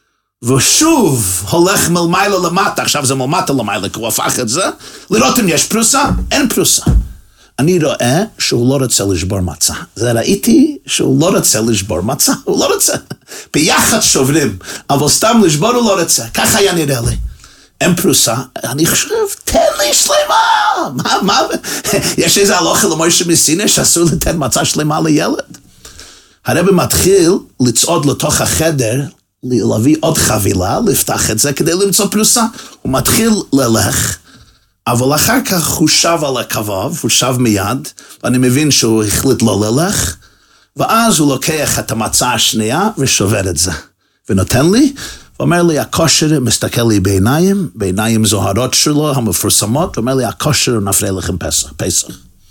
ושוב הולך מלמעלה למטה, עכשיו זה מלמטה למעלה, כי הוא הפך את זה, לראות אם יש פרוסה, אין פרוסה. אני רואה שהוא לא רוצה לשבור מצה. זה ראיתי שהוא לא רוצה לשבור מצה, הוא לא רוצה. ביחד שוברים, אבל סתם לשבור הוא לא רוצה. ככה היה נראה לי. אין פרוסה, אני חושב, תן לי שלמה. מה, מה? יש איזה הלוכה למוישה מסיני שאסור לתת מצה שלמה לילד. הרבי מתחיל לצעוד לתוך החדר, להביא עוד חבילה, לפתח את זה כדי למצוא פרוסה. הוא מתחיל ללך, אבל אחר כך הוא שב על הכבוב, הוא שב מיד, ואני מבין שהוא החליט לא ללך, ואז הוא לוקח את המצה השנייה ושובר את זה. ונותן לי, ואומר לי, הכושר מסתכל לי בעיניים, בעיניים זוהרות שלו, המפורסמות, ואומר לי, הכושר הוא נפרה לכם פסח, פסח.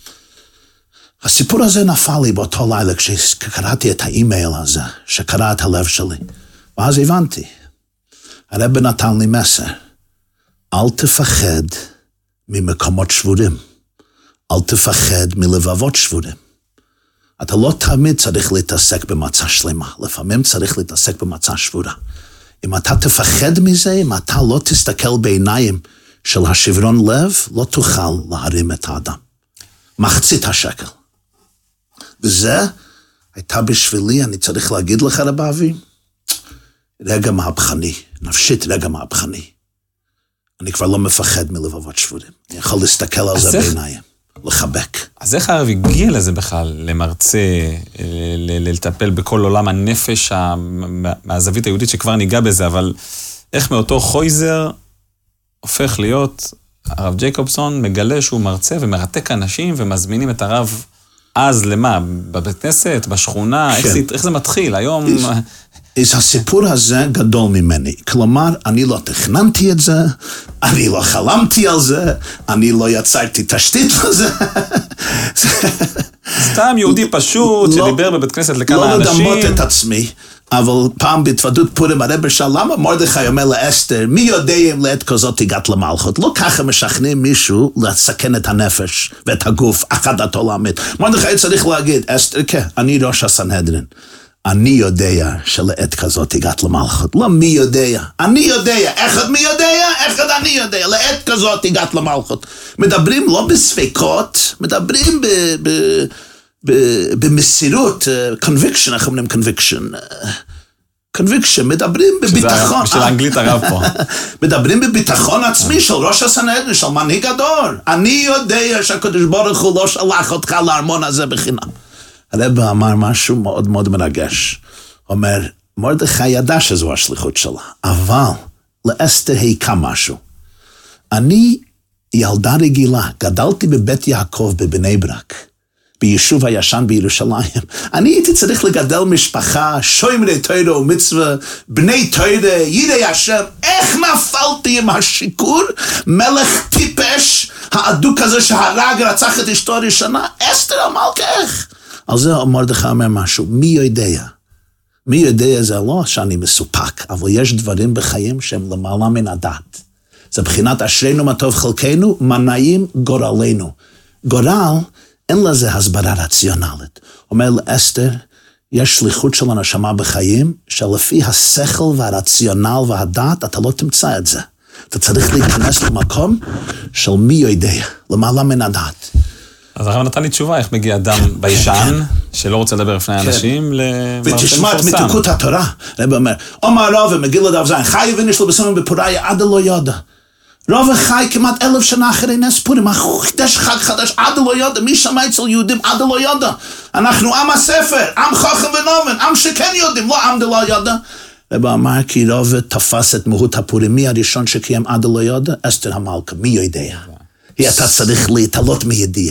הסיפור הזה נפל לי באותו לילה, כשקראתי את האימייל הזה, שקרא את הלב שלי. ואז הבנתי, הרב נתן לי מסר, אל תפחד ממקומות שבורים, אל תפחד מלבבות שבורים. אתה לא תמיד צריך להתעסק במצה שלמה, לפעמים צריך להתעסק במצה שבורה. אם אתה תפחד מזה, אם אתה לא תסתכל בעיניים של השברון לב, לא תוכל להרים את האדם. מחצית השקל. וזה הייתה בשבילי, אני צריך להגיד לך רב אבי, רגע מהפכני, נפשית רגע מהפכני. אני כבר לא מפחד מלבבות שבורים. אני יכול להסתכל על זה בעיניים. לחבק. אז איך הרב הגיע לזה בכלל, למרצה, לטפל בכל עולם הנפש מהזווית היהודית שכבר ניגע בזה, אבל איך מאותו חויזר הופך להיות, הרב ג'ייקובסון מגלה שהוא מרצה ומרתק אנשים ומזמינים את הרב אז למה? בבית כנסת, בשכונה, איך זה, איך זה מתחיל? היום... אז הסיפור הזה גדול ממני. כלומר, אני לא תכננתי את זה, אני לא חלמתי על זה, אני לא יצרתי תשתית לזה. סתם יהודי פשוט שדיבר בבית כנסת לכמה אנשים. לא לדמות את עצמי, אבל פעם בהתוודות פורים הרב שאל, למה מרדכי אומר לאסתר, מי יודע אם לעת כזאת הגעת למלכות? לא ככה משכנעים מישהו לסכן את הנפש ואת הגוף, אחדת עולמית. מרדכי צריך להגיד, אסתר, כן, אני ראש הסנהדרין. אני יודע שלעת כזאת הגעת למלכות. לא מי יודע, אני יודע. אחד מי יודע, אחד אני יודע. לעת כזאת הגעת למלכות. מדברים לא בספקות, מדברים ב... ב במסירות, conviction, איך אומרים conviction? conviction, מדברים בביטחון. של האנגלית הרב פה. מדברים בביטחון עצמי של ראש הסנהדרין, של מנהיג הדור. אני יודע שהקדוש ברוך הוא לא שלח אותך לארמון הזה בחינם. הרב אמר משהו מאוד מאוד מרגש. אומר, מרדכי ידע שזו השליחות שלה, אבל לאסתר היכה משהו. אני ילדה רגילה, גדלתי בבית יעקב בבני ברק. ביישוב הישן בירושלים. אני הייתי צריך לגדל משפחה, שומרי תורה ומצווה, בני תורה, יראי השם. איך נפלתי עם השיקור? מלך טיפש, האדוק הזה שהרג, רצח את אשתו הראשונה, אסתר המלכה, איך? על זה מרדכי אומר משהו, מי יודע? מי יודע זה לא שאני מסופק, אבל יש דברים בחיים שהם למעלה מן הדעת. זה בחינת אשרינו מה טוב חלקנו, מנעים גורלנו. גורל, אין לזה הסברה רציונלית. אומר לאסתר, יש שליחות של הנשמה בחיים, שלפי השכל והרציונל והדעת, אתה לא תמצא את זה. אתה צריך להיכנס למקום של מי יודע, למעלה מן הדעת. אז הרב נתן לי תשובה, איך מגיע אדם בישן, שלא רוצה לדבר לפני אנשים, למרצה מפורסם. ותשמע את מתוקות התורה. הרב אומר, אומר רב ומגיל לדף זין, חי וניש לו בסמים בפוריה, עד לא ידע. רוב החי כמעט אלף שנה אחרי נס פורים, חידש חג חדש, עד לא יודע, מי שמע אצל יהודים, עד לא יודע. אנחנו עם הספר, עם חכם ונומן, עם שכן יודעים, לא עם דלא יודע. רבא אמר כי רוב תפס את מהות הפורים, מי הראשון שקיים עד לא יודע? אסתר המלכה, מי יודע? היא אתה צריך להתעלות מידיעה.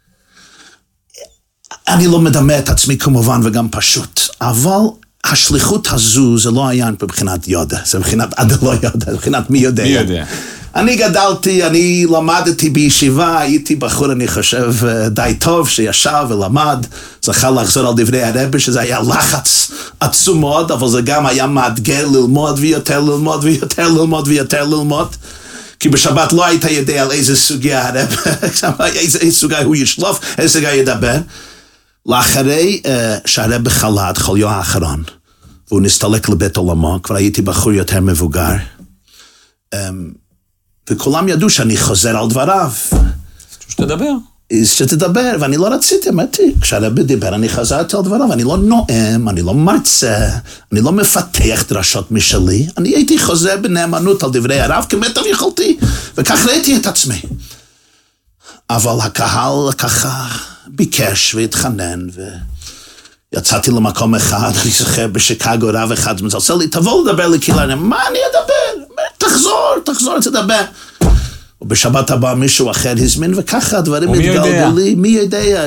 אני לא מדמה את עצמי כמובן וגם פשוט, אבל השליחות הזו זה לא היה מבחינת יודע, זה מבחינת עד לא יודע, זה מבחינת מי יודע. מי יודע. אני גדלתי, אני למדתי בישיבה, הייתי בחור, אני חושב, די טוב, שישב ולמד, זכה לחזור על דברי הרבי, שזה היה לחץ עצום מאוד, אבל זה גם היה מאתגר ללמוד ויותר ללמוד ויותר ללמוד ויותר ללמוד, כי בשבת לא היית יודע על איזה סוגיה הרבי, איזה סוגיה הוא ישלוף, איזה סוגיה ידבר. לאחרי uh, שהרבי חלד, חוליו האחרון, והוא נסתלק לבית עולמו, כבר הייתי בחור יותר מבוגר, um, וכולם ידעו שאני חוזר על דבריו. שתדבר. שתדבר, ואני לא רציתי, אמרתי, כשהרבי דיבר, אני חזרתי על דבריו, אני לא נואם, אני לא מרצה, אני לא מפתח דרשות משלי, אני הייתי חוזר בנאמנות על דברי הרב, כמיטב יכולתי, וכך ראיתי את עצמי. אבל הקהל ככה ביקש והתחנן, ויצאתי למקום אחד, אני זוכר בשיקגו רב אחד, מצלצל לי, תבוא לדבר לקהילה, מה אני אדבר? תחזור, תחזור, תדבר. ובשבת הבא מישהו אחר הזמין, וככה הדברים התגלגלו לי, מי יודע,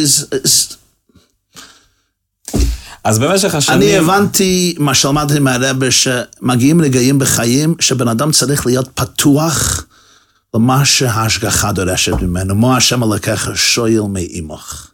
אז במשך השנים... אני הבנתי מה שלמדתי מהרבי, שמגיעים רגעים בחיים, שבן אדם צריך להיות פתוח למה שההשגחה דורשת ממנו, מה השם הלקח שויל מאימך.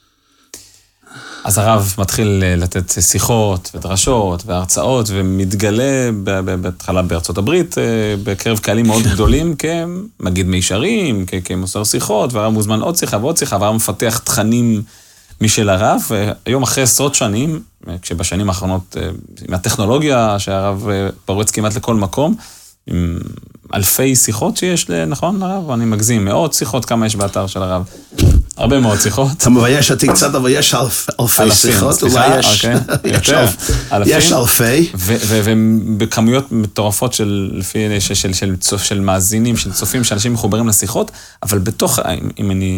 אז הרב מתחיל לתת שיחות ודרשות והרצאות, ומתגלה בהתחלה בארצות הברית, בקרב קהלים מאוד גדולים, כמגיד מישרים, כמוסר שיחות, והרב מוזמן עוד שיחה ועוד שיחה, והרב מפתח תכנים משל הרב, והיום אחרי עשרות שנים, כשבשנים האחרונות, עם הטכנולוגיה שהרב פורץ כמעט לכל מקום, עם אלפי שיחות שיש, נכון הרב? אני מגזים, מאות שיחות, כמה יש באתר של הרב? הרבה מאוד שיחות. אתה מבייש אותי קצת, אבל יש אלפי שיחות, אולי יש אלפי. ובכמויות מטורפות של מאזינים, של צופים, שאנשים מחוברים לשיחות, אבל בתוך, אם אני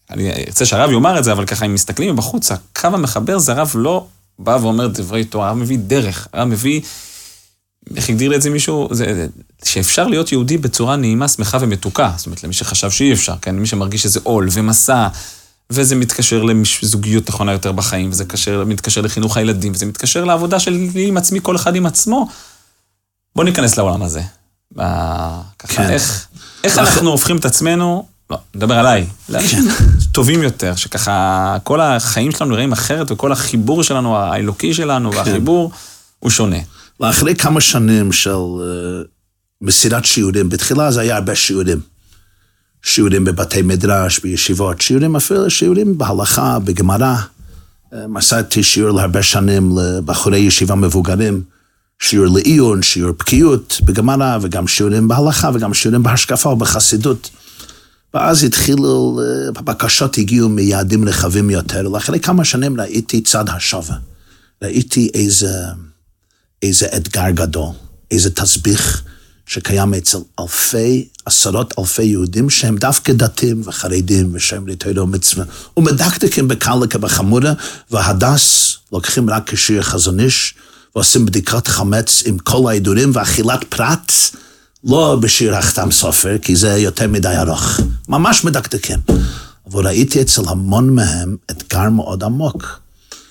אני ארצה שהרב יאמר את זה, אבל ככה, אם מסתכלים מבחוץ, הקו המחבר זה הרב לא בא ואומר דברי תורה, הרב מביא דרך, הרב מביא, איך הגדיר את זה מישהו, זה, שאפשר להיות יהודי בצורה נעימה, שמחה ומתוקה, זאת אומרת, למי שחשב שאי אפשר, כן? למי שמרגיש שזה עול ומסע, וזה מתקשר לזוגיות נכונה יותר בחיים, וזה מתקשר, מתקשר לחינוך הילדים, וזה מתקשר לעבודה שלי עם עצמי, כל אחד עם עצמו. בואו ניכנס לעולם הזה. ככה, כן. איך, איך אנחנו הופכים את עצמנו, לא, נדבר עליי, לאנשים טובים יותר, שככה כל החיים שלנו נראים אחרת, וכל החיבור שלנו, האלוקי שלנו, והחיבור הוא שונה. לאחרי כמה שנים של uh, מסירת שיעורים, בתחילה זה היה הרבה שיעורים. שיעורים בבתי מדרש, בישיבות, שיעורים אפילו, שיעורים בהלכה, בגמרא. מסעתי שיעור להרבה שנים לבחורי ישיבה מבוגרים, שיעור לעיון, שיעור בקיאות בגמרא, וגם שיעורים בהלכה, וגם שיעורים בהשקפה ובחסידות. ואז התחילו, הבקשות הגיעו מיעדים רחבים יותר, לאחרי כמה שנים ראיתי צד השווה. ראיתי איזה, איזה אתגר גדול, איזה תסביך, שקיים אצל אלפי, עשרות אלפי יהודים, שהם דווקא דתיים וחרדים, ושהם תורה ומצווה, ומדקדקים בקלה כבחמורה, והדס לוקחים רק כשיר חזון איש, ועושים בדיקת חמץ עם כל ההידורים, ואכילת פרט, לא בשיר החתם סופר, כי זה יותר מדי ארוך, ממש מדקדקים. אבל ראיתי אצל המון מהם אתגר מאוד עמוק,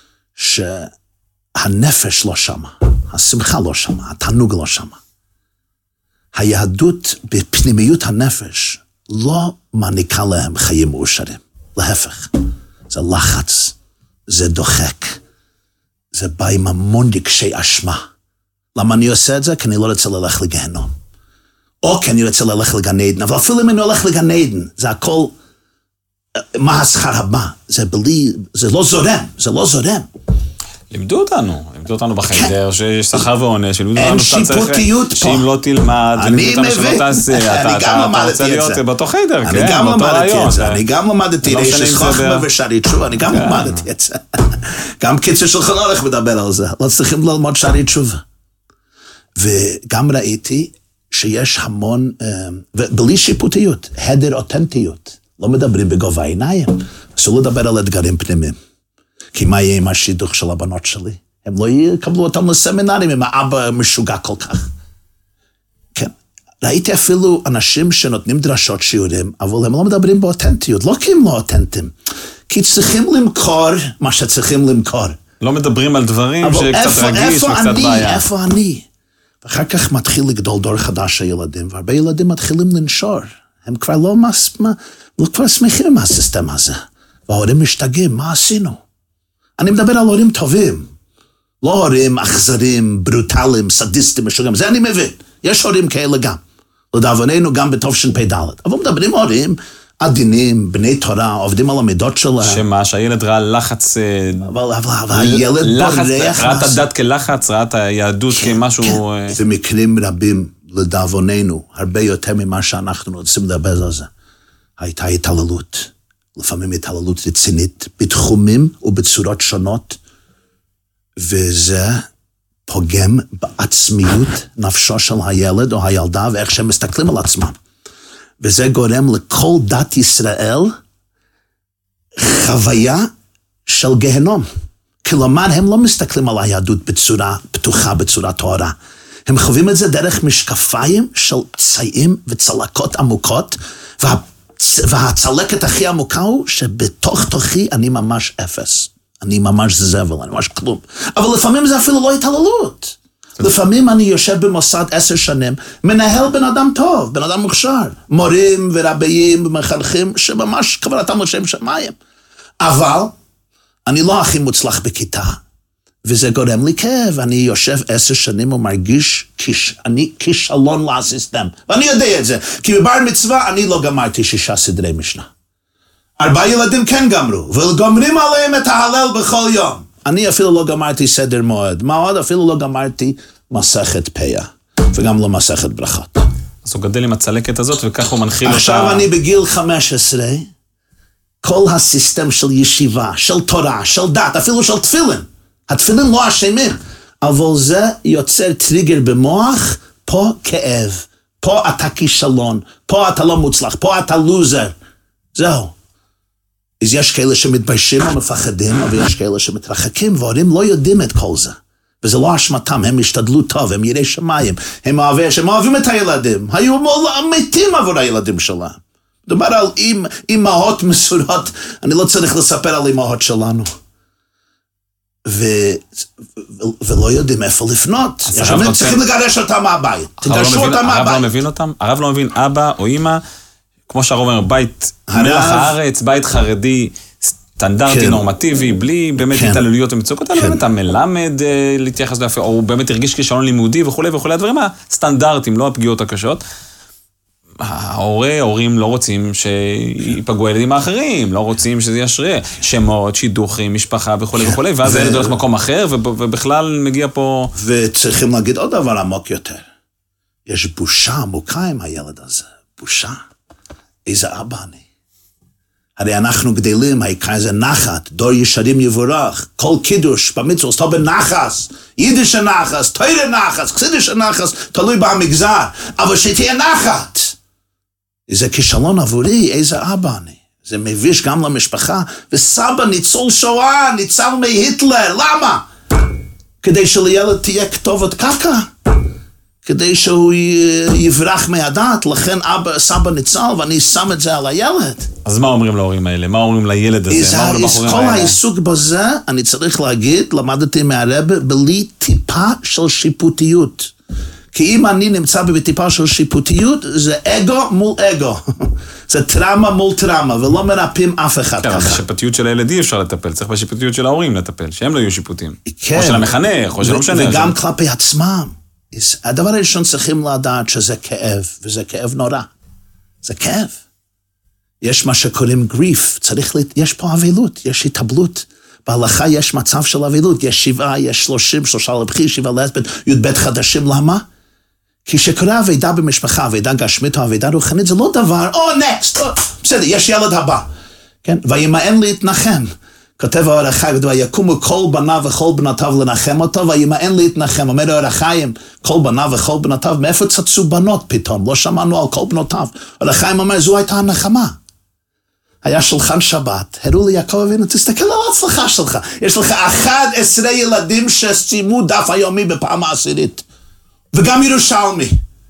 שהנפש לא שמה, השמחה לא שמה, התענוג לא שמה. היהדות בפנימיות הנפש לא מעניקה להם חיים מאושרים. להפך, זה לחץ, זה דוחק, זה בא עם המון רגשי אשמה. למה אני עושה את זה? כי אני לא רוצה ללך לגהנום. או כי אני רוצה ללך לגן עדן, אבל אפילו אם אני הולך לגן עדן, זה הכל, מה השכר הבא? זה בלי, זה לא זורם, זה לא זורם. לימדו אותנו, לימדו אותנו בחדר, שיש שכר ועונש, אין שיפוטיות פה. שאם לא תלמד, ולימדו אותנו שלא תעשה, אתה רוצה להיות באותו חדר, כן? אני גם למדתי את זה, אני גם למדתי, יש חוכמה ושערי תשובה, אני גם למדתי את זה. גם קיצור שולחן ערוך מדבר על זה, לא צריכים ללמוד שערי תשובה. וגם ראיתי שיש המון, ובלי שיפוטיות, הדר אותנטיות, לא מדברים בגובה העיניים, אסור לדבר על אתגרים פנימיים. כי מה יהיה עם השידוך של הבנות שלי? הם לא יקבלו אותם לסמינרים אם האבא משוגע כל כך. כן. ראיתי אפילו אנשים שנותנים דרשות שיעורים, אבל הם לא מדברים באותנטיות. לא כי הם לא אותנטיים, כי צריכים למכור מה שצריכים למכור. לא מדברים על דברים שקצת רגיש וקצת בעיה. איפה אני? ואחר כך מתחיל לגדול דור חדש של ילדים, והרבה ילדים מתחילים לנשור. הם כבר לא, מס, לא כבר שמחים מהסיסטם הזה. וההורים משתגעים, מה עשינו? אני מדבר על הורים טובים, לא הורים אכזרים, ברוטליים, סדיסטים, משוגעים, זה אני מבין. יש הורים כאלה גם, לדאבוננו גם בטוב של פי דלת. אבל מדברים הורים עדינים, בני תורה, עובדים על המידות שלהם. שמה, שהילד ראה לחץ... אבל, אבל, אבל הילד בורח... ראה את הדת כלחץ, ראה את היהדות כמשהו... זה מקרים רבים, לדאבוננו, הרבה יותר ממה שאנחנו רוצים לדבר על זה. הייתה התעללות. לפעמים התעללות רצינית, בתחומים ובצורות שונות, וזה פוגם בעצמיות נפשו של הילד או הילדה, ואיך שהם מסתכלים על עצמם. וזה גורם לכל דת ישראל חוויה של גהנום. כלומר, הם לא מסתכלים על היהדות בצורה פתוחה, בצורה טהורה. הם חווים את זה דרך משקפיים של פצעים וצלקות עמוקות, וה... והצלקת הכי עמוקה הוא שבתוך תוכי אני ממש אפס. אני ממש זבל, אני ממש כלום. אבל לפעמים זה אפילו לא התעללות. לפעמים אני יושב במוסד עשר שנים, מנהל בן אדם טוב, בן אדם מוכשר. מורים ורבאים ומחנכים שממש כוונתם לשם שמיים. אבל אני לא הכי מוצלח בכיתה. וזה גורם לי כאב, אני יושב עשר שנים ומרגיש שאני כישלון לסיסטם. ואני יודע את זה, כי בבר מצווה אני לא גמרתי שישה סדרי משנה. ארבעה ילדים כן גמרו, וגומרים עליהם את ההלל בכל יום. אני אפילו לא גמרתי סדר מועד, מה עוד? אפילו לא גמרתי מסכת פיה, וגם לא מסכת ברכות. אז הוא גדל עם הצלקת הזאת, וכך הוא מנחיל אותה... עכשיו אני בגיל חמש עשרה, כל הסיסטם של ישיבה, של תורה, של דת, אפילו של תפילין, התפילין לא אשמים, אבל זה יוצר טריגר במוח, פה כאב, פה אתה כישלון, פה אתה לא מוצלח, פה אתה לוזר. זהו. אז יש כאלה שמתביישים או מפחדים, אבל יש כאלה שמתרחקים, והורים לא יודעים את כל זה. וזה לא אשמתם, הם השתדלו טוב, הם יראי שמיים, הם אוהבים, הם אוהבים את הילדים, היו מתים עבור הילדים שלהם. מדובר על אימהות מסורות, אני לא צריך לספר על אימהות שלנו. ו... ולא יודעים איפה לפנות. יש לנו צריכים לגרש אותם מהבית. תגרשו אותם מהבית. הרב לא מבין אותם? הרב לא מבין אבא או אמא, כמו שהרב אומר, בית מלח הארץ, בית חרדי, סטנדרטי, נורמטיבי, בלי באמת התעללויות ומצוקות, אלא באמת אתה מלמד להתייחס לאפי, או הוא באמת הרגיש כישלון לימודי וכו' וכו', הדברים הסטנדרטיים, לא הפגיעות הקשות. ההורי, ההורים לא רוצים שיפגעו הילדים האחרים, לא רוצים שזה ישרה, שמות, שידוכים, משפחה וכו' וכו', ואז הילד הולך מקום אחר, ובכלל מגיע פה... וצריכים להגיד עוד דבר עמוק יותר. יש בושה עמוקה עם הילד הזה, בושה. איזה אבא אני. הרי אנחנו גדלים, העיקר זה נחת, דור ישרים יבורך, כל קידוש במצווה, סתו בנחס, יידיש הנחס, תוירה נחס, קסידיש הנחס, תלוי במגזר, אבל שתהיה נחת. זה כישלון עבורי, איזה אבא אני. זה מביש גם למשפחה, וסבא ניצול שואה, ניצל מהיטלר, למה? כדי שלילד תהיה כתובת קקה. כדי שהוא יברח מהדעת, לכן אבא, סבא ניצל, ואני שם את זה על הילד. אז מה אומרים להורים האלה? מה אומרים לילד הזה? מה אומרים לבחורים האלה? כל העיסוק בזה, אני צריך להגיד, למדתי מהרבא, בלי טיפה של שיפוטיות. כי אם אני נמצא בטיפה של שיפוטיות, זה אגו מול אגו. זה טראומה מול טראומה, ולא מרפאים אף אחד ככה. בשיפוטיות של הילד אי אפשר לטפל, צריך בשיפוטיות של ההורים לטפל, שהם לא יהיו שיפוטים. או של המחנך, או שלא משנה. וגם כלפי עצמם. הדבר הראשון צריכים לדעת שזה כאב, וזה כאב נורא. זה כאב. יש מה שקוראים גריף, צריך, יש פה אבילות, יש התאבלות. בהלכה יש מצב של אבילות, יש שבעה, יש שלושים, שלושה לבחי, שבעה לסבית, י"ב חדשים, למה? כי שקורה אבידה במשפחה, אבידה גשמית או אבידה רוחנית, זה לא דבר, או נקסט, בסדר, יש ילד הבא. כן? וימאן להתנחם. כותב האור החיים, ויקומו כל בניו וכל בנותיו לנחם אותו, וימאן להתנחם. אומר האור החיים, כל בניו וכל בנותיו, מאיפה צצו בנות פתאום? לא שמענו על כל בנותיו. האור החיים אומר, זו הייתה הנחמה. היה שולחן שבת, הראו לי יעקב אבינו, תסתכל על ההצלחה שלך. יש לך אחד עשרה ילדים שסיימו דף היומי בפעם העשירית. וגם ירושלמי.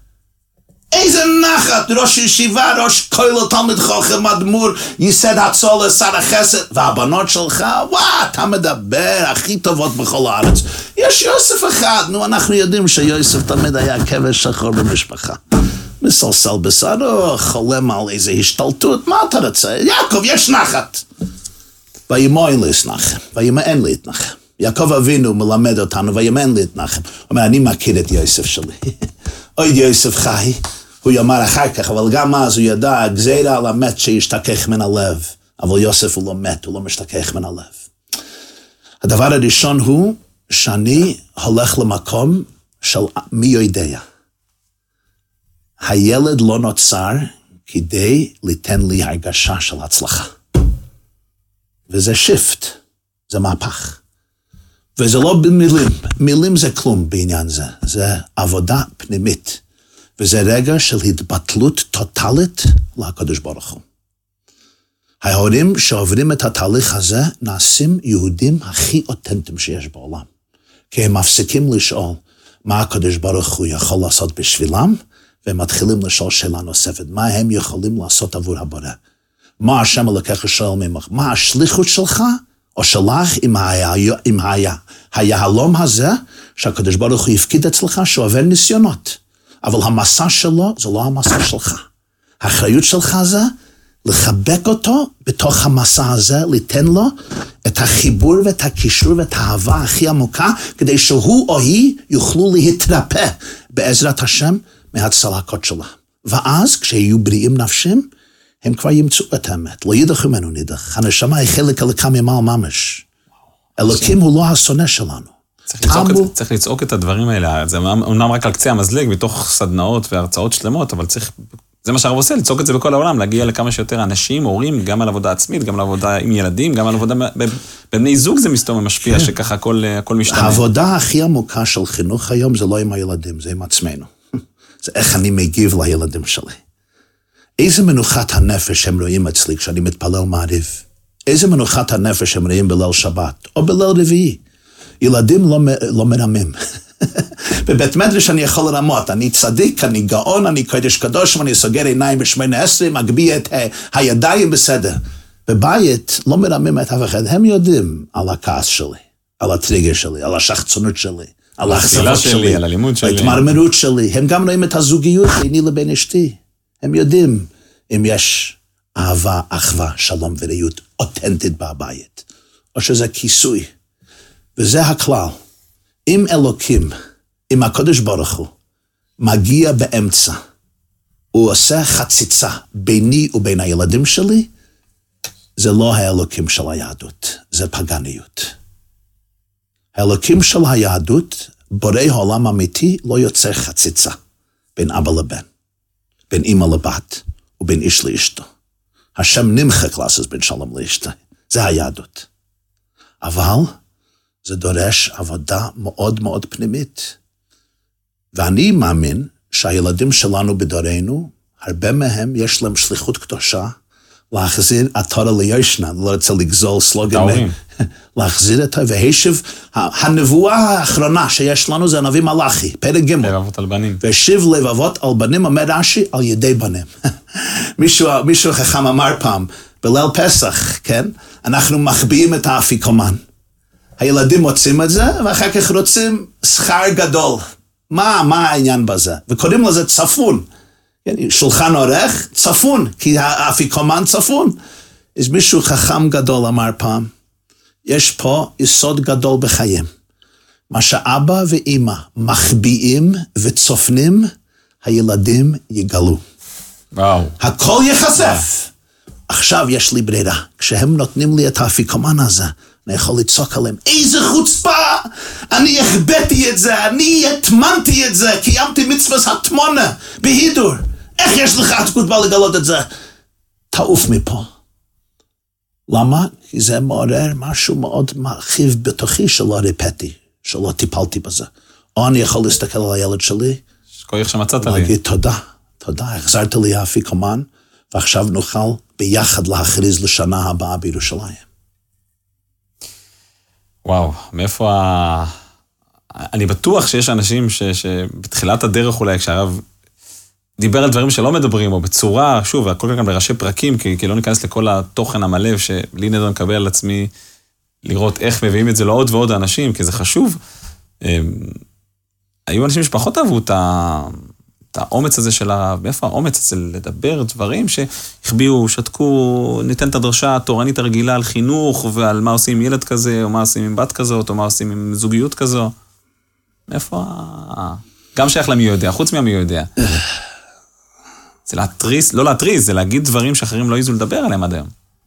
איזה נחת, ראש ישיבה, ראש כולל תלמיד חוכם אדמו"ר, ייסד הצולה, שר החסד, והבנות שלך, וואו, אתה מדבר הכי טובות בכל הארץ. יש יוסף אחד, נו, אנחנו יודעים שיוסף תמיד היה כבש שחור במשפחה. מסלסל בשרו, חולם על איזה השתלטות, מה אתה רוצה? יעקב, יש נחת. וימאן להתנחם, וימאן להתנחם. יעקב אבינו מלמד אותנו, וימאן להתנחם. הוא אומר, אני מכיר את יוסף שלי. אוי יוסף חי, הוא יאמר אחר כך, אבל גם אז הוא ידע, גזירה על המת שישתכח מן הלב. אבל יוסף הוא לא מת, הוא לא משתכח מן הלב. הדבר הראשון הוא, שאני הולך למקום של מי יודע. הילד לא נוצר כדי ליתן לי הרגשה של הצלחה. וזה שיפט, זה מהפך. וזה לא במילים, מילים זה כלום בעניין זה, זה עבודה פנימית. וזה רגע של התבטלות טוטלית לקדוש ברוך הוא. ההורים שעוברים את התהליך הזה נעשים יהודים הכי אותנטיים שיש בעולם. כי הם מפסיקים לשאול מה הקדוש ברוך הוא יכול לעשות בשבילם, והם מתחילים לשאול שאלה נוספת, מה הם יכולים לעשות עבור הבורא? מה השם אלוקיך שואל ממך? מה השליחות שלך או שלך עם, היה, עם היה, היהלום הזה, שהקדוש ברוך הוא יפקיד אצלך, שעובר ניסיונות. אבל המסע שלו זה לא המסע שלך. האחריות שלך זה לחבק אותו בתוך המסע הזה, ליתן לו את החיבור ואת הקישור ואת האהבה הכי עמוקה, כדי שהוא או היא יוכלו להתרפא בעזרת השם מהצלקות שלה. ואז כשיהיו בריאים נפשים, הם כבר ימצאו את האמת. לא ידח ממנו נידח. הנשמה היא חלק אלוקה ממעל ממש. אלוקים הוא לא השונא שלנו. צריך לצעוק את הדברים האלה. זה אומנם רק על קצה המזלג, מתוך סדנאות והרצאות שלמות, אבל צריך, זה מה שהרב עושה, לצעוק את זה בכל העולם, להגיע לכמה שיותר אנשים, הורים, גם על עבודה עצמית, גם על עבודה עם ילדים, גם על עבודה בבני זוג זה מסתום משפיע, שככה הכל משתנה. העבודה הכי עמוקה של חינוך היום זה לא עם הילדים, זה עם עצמנו. זה איך אני מגיב לילדים שלי. איזה מנוחת הנפש הם רואים אצלי כשאני מתפלל מעריב. איזה מנוחת הנפש הם רואים בליל שבת, או בליל רביעי. ילדים לא, לא מרמים. בבית מדרש אני יכול לרמות, אני צדיק, אני גאון, אני קודש קדוש, ואני סוגר עיניים בשמונה עשרה, מגביה את הידיים בסדר. בבית לא מרמים את אף אחד, הם יודעים על הכעס שלי, על הטריגר שלי, על השחצנות שלי, על האכזבות שלי, על הלימוד שלי, על ההתמרמרות שלי. הם גם רואים את הזוגיות ביני לבין אשתי. הם יודעים אם יש אהבה, אחווה, שלום ורעות אותנטית בבית, או שזה כיסוי. וזה הכלל. אם אלוקים, אם הקדוש ברוך הוא, מגיע באמצע, הוא עושה חציצה ביני ובין הילדים שלי, זה לא האלוקים של היהדות, זה פגניות. האלוקים של היהדות, בורא העולם אמיתי, לא יוצר חציצה בין אבא לבן, בין אמא לבת, ובין איש לאשתו. השם נמחק לעשות בין שלום לאשתו, זה היהדות. אבל זה דורש עבודה מאוד מאוד פנימית. ואני מאמין שהילדים שלנו בדורנו, הרבה מהם יש להם שליחות קדושה, להחזיר התורה ליושנה, לא רוצה לגזול סלוגן, להחזיר את והשיב, הנבואה האחרונה שיש לנו זה הנביא מלאכי, פרק ג' לבבות על בנים. והשיב לבבות על בנים, אומר רש"י, על ידי בנים. מישהו, מישהו חכם אמר פעם, בליל פסח, כן? אנחנו מחביאים את האפיקומן. הילדים מוצאים את זה, ואחר כך רוצים שכר גדול. מה, מה העניין בזה? וקוראים לזה צפון. שולחן עורך, צפון, כי האפיקומן צפון. אז מישהו חכם גדול אמר פעם, יש פה יסוד גדול בחיים. מה שאבא ואמא מחביאים וצופנים, הילדים יגלו. וואו. הכל יחשף. עכשיו יש לי ברירה. כשהם נותנים לי את האפיקומן הזה, אני יכול לצעוק עליהם, איזה חוצפה! אני החבאתי את זה, אני התמנתי את זה, קיימתי מצוות התמונה, בהידור. איך יש לך התגובה לגלות את זה? תעוף מפה. למה? כי זה מעורר משהו מאוד מרחיב בתוכי שלא ריפאתי, שלא טיפלתי בזה. או אני יכול להסתכל על הילד שלי, שכוח שמצאת לי. ולהגיד תודה, תודה, החזרת לי האפיקומן, ועכשיו נוכל ביחד להכריז לשנה הבאה בירושלים. וואו, מאיפה ה... אני בטוח שיש אנשים ש... שבתחילת הדרך אולי, כשהרב דיבר על דברים שלא מדברים, או בצורה, שוב, הכל כאן בראשי פרקים, כי, כי לא ניכנס לכל התוכן המלא, שלי נדון מקבל על עצמי, לראות איך מביאים את זה לעוד ועוד אנשים, כי זה חשוב. היו אנשים שפחות אהבו את ה... את האומץ הזה של ה... מאיפה האומץ הזה לדבר דברים שהחביאו, שתקו, ניתן את הדרשה התורנית הרגילה על חינוך, ועל מה עושים עם ילד כזה, או מה עושים עם בת כזאת, או מה עושים עם זוגיות כזו. מאיפה ה... גם שייך למי יודע, חוץ מהמי יודע. זה להתריס, לא להתריס, זה להגיד דברים שאחרים לא יזו לדבר עליהם עד היום.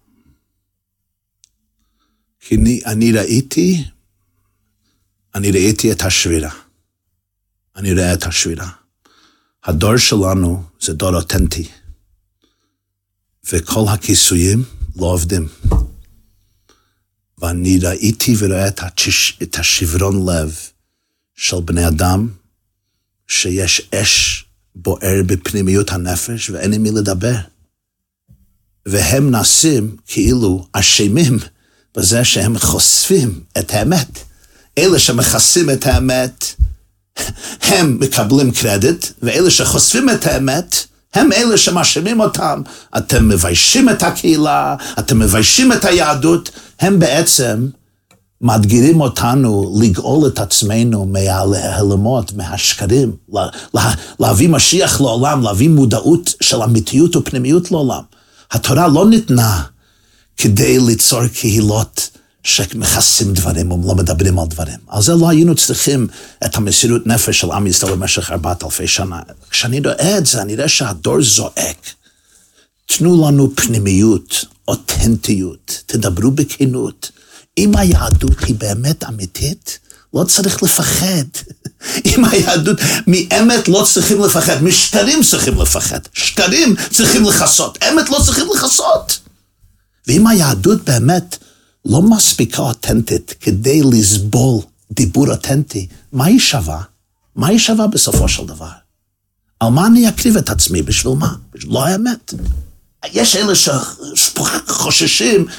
כי אני, אני ראיתי, אני ראיתי את השבירה. אני רואה את השבירה. הדור שלנו זה דור אותנטי, וכל הכיסויים לא עובדים. ואני ראיתי ורואה את, התש... את השברון לב של בני אדם, שיש אש בוער בפנימיות הנפש, ואין עם מי לדבר. והם נעשים כאילו אשמים בזה שהם חושפים את האמת. אלה שמכסים את האמת, הם מקבלים קרדיט, ואלה שחושפים את האמת, הם אלה שמאשימים אותם. אתם מביישים את הקהילה, אתם מביישים את היהדות, הם בעצם מאתגרים אותנו לגאול את עצמנו מההלמות, מהשקרים, לה, לה, להביא משיח לעולם, להביא מודעות של אמיתיות ופנימיות לעולם. התורה לא ניתנה כדי ליצור קהילות שמכסים דברים ולא מדברים על דברים. על זה לא היינו צריכים את המסירות נפש של עם ישראל במשך ארבעת אלפי שנה. כשאני רואה את זה, אני רואה שהדור זועק. תנו לנו פנימיות, אותנטיות, תדברו בכנות. אם היהדות היא באמת אמיתית, לא צריך לפחד. אם היהדות מאמת לא צריכים לפחד, משקרים צריכים לפחד. שקרים צריכים לחסות, אמת לא צריכים לחסות. ואם היהדות באמת לא מספיקה אותנטית כדי לסבול דיבור אותנטי, מה היא שווה? מה היא שווה בסופו של דבר? על מה אני אקריב את עצמי? בשביל מה? בשביל לא האמת. יש אלה שחוששים,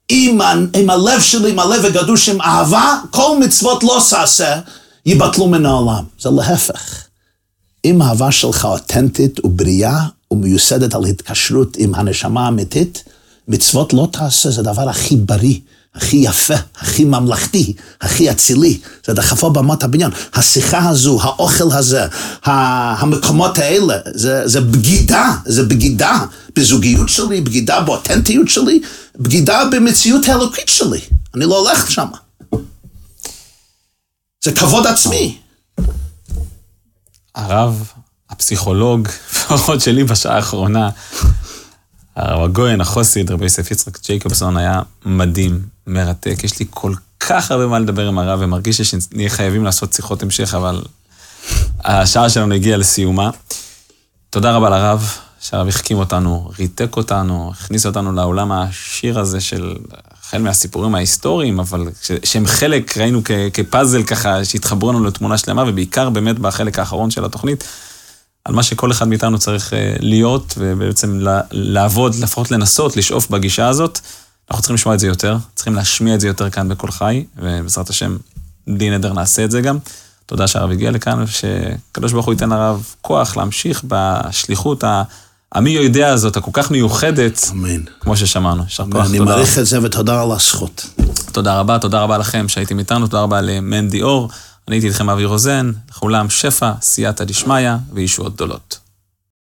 אם, אם הלב שלי מלא וגדוש עם אהבה, כל מצוות לא סעשה, יבטלו מן העולם. זה להפך. אם האהבה שלך אותנטית ובריאה, ומיוסדת על התקשרות עם הנשמה האמיתית, מצוות לא תעשה, זה הדבר הכי בריא, הכי יפה, הכי ממלכתי, הכי אצילי. זה דחפו במת הבניין. השיחה הזו, האוכל הזה, המקומות האלה, זה, זה בגידה, זה בגידה בזוגיות שלי, בגידה באותנטיות שלי, בגידה במציאות האלוקית שלי. אני לא הולך שם. זה כבוד עצמי. הרב, הפסיכולוג, לפחות שלי בשעה האחרונה, הרב הגויין, החוסיד, רבי יוסף יצחק ג'ייקובסון, היה מדהים, מרתק. יש לי כל כך הרבה מה לדבר עם הרב, ומרגיש שנהיה חייבים לעשות שיחות המשך, אבל השעה שלנו הגיעה לסיומה. תודה רבה לרב, שהרב החכים אותנו, ריתק אותנו, הכניס אותנו לעולם העשיר הזה של החל מהסיפורים ההיסטוריים, אבל שהם חלק, ראינו כ- כפאזל ככה, שהתחברו לנו לתמונה שלמה, ובעיקר באמת בחלק האחרון של התוכנית, על מה שכל אחד מאיתנו צריך להיות, ובעצם לעבוד, לפחות לנסות, לשאוף בגישה הזאת. אנחנו צריכים לשמוע את זה יותר, צריכים להשמיע את זה יותר כאן בכל חי, ובעזרת השם, די נדר נעשה את זה גם. תודה שהרב הגיע לכאן, ושקדוש ברוך הוא ייתן לרב כוח להמשיך בשליחות המי יודע הזאת, הכל כך מיוחדת, אמן. כמו ששמענו. אני מעריך את זה, ותודה על הזכות. תודה רבה, תודה רבה לכם שהייתם איתנו, תודה רבה למנדי אור, אני הייתי איתכם אבי רוזן, לכולם שפע, סייעתא דשמיא וישועות גדולות.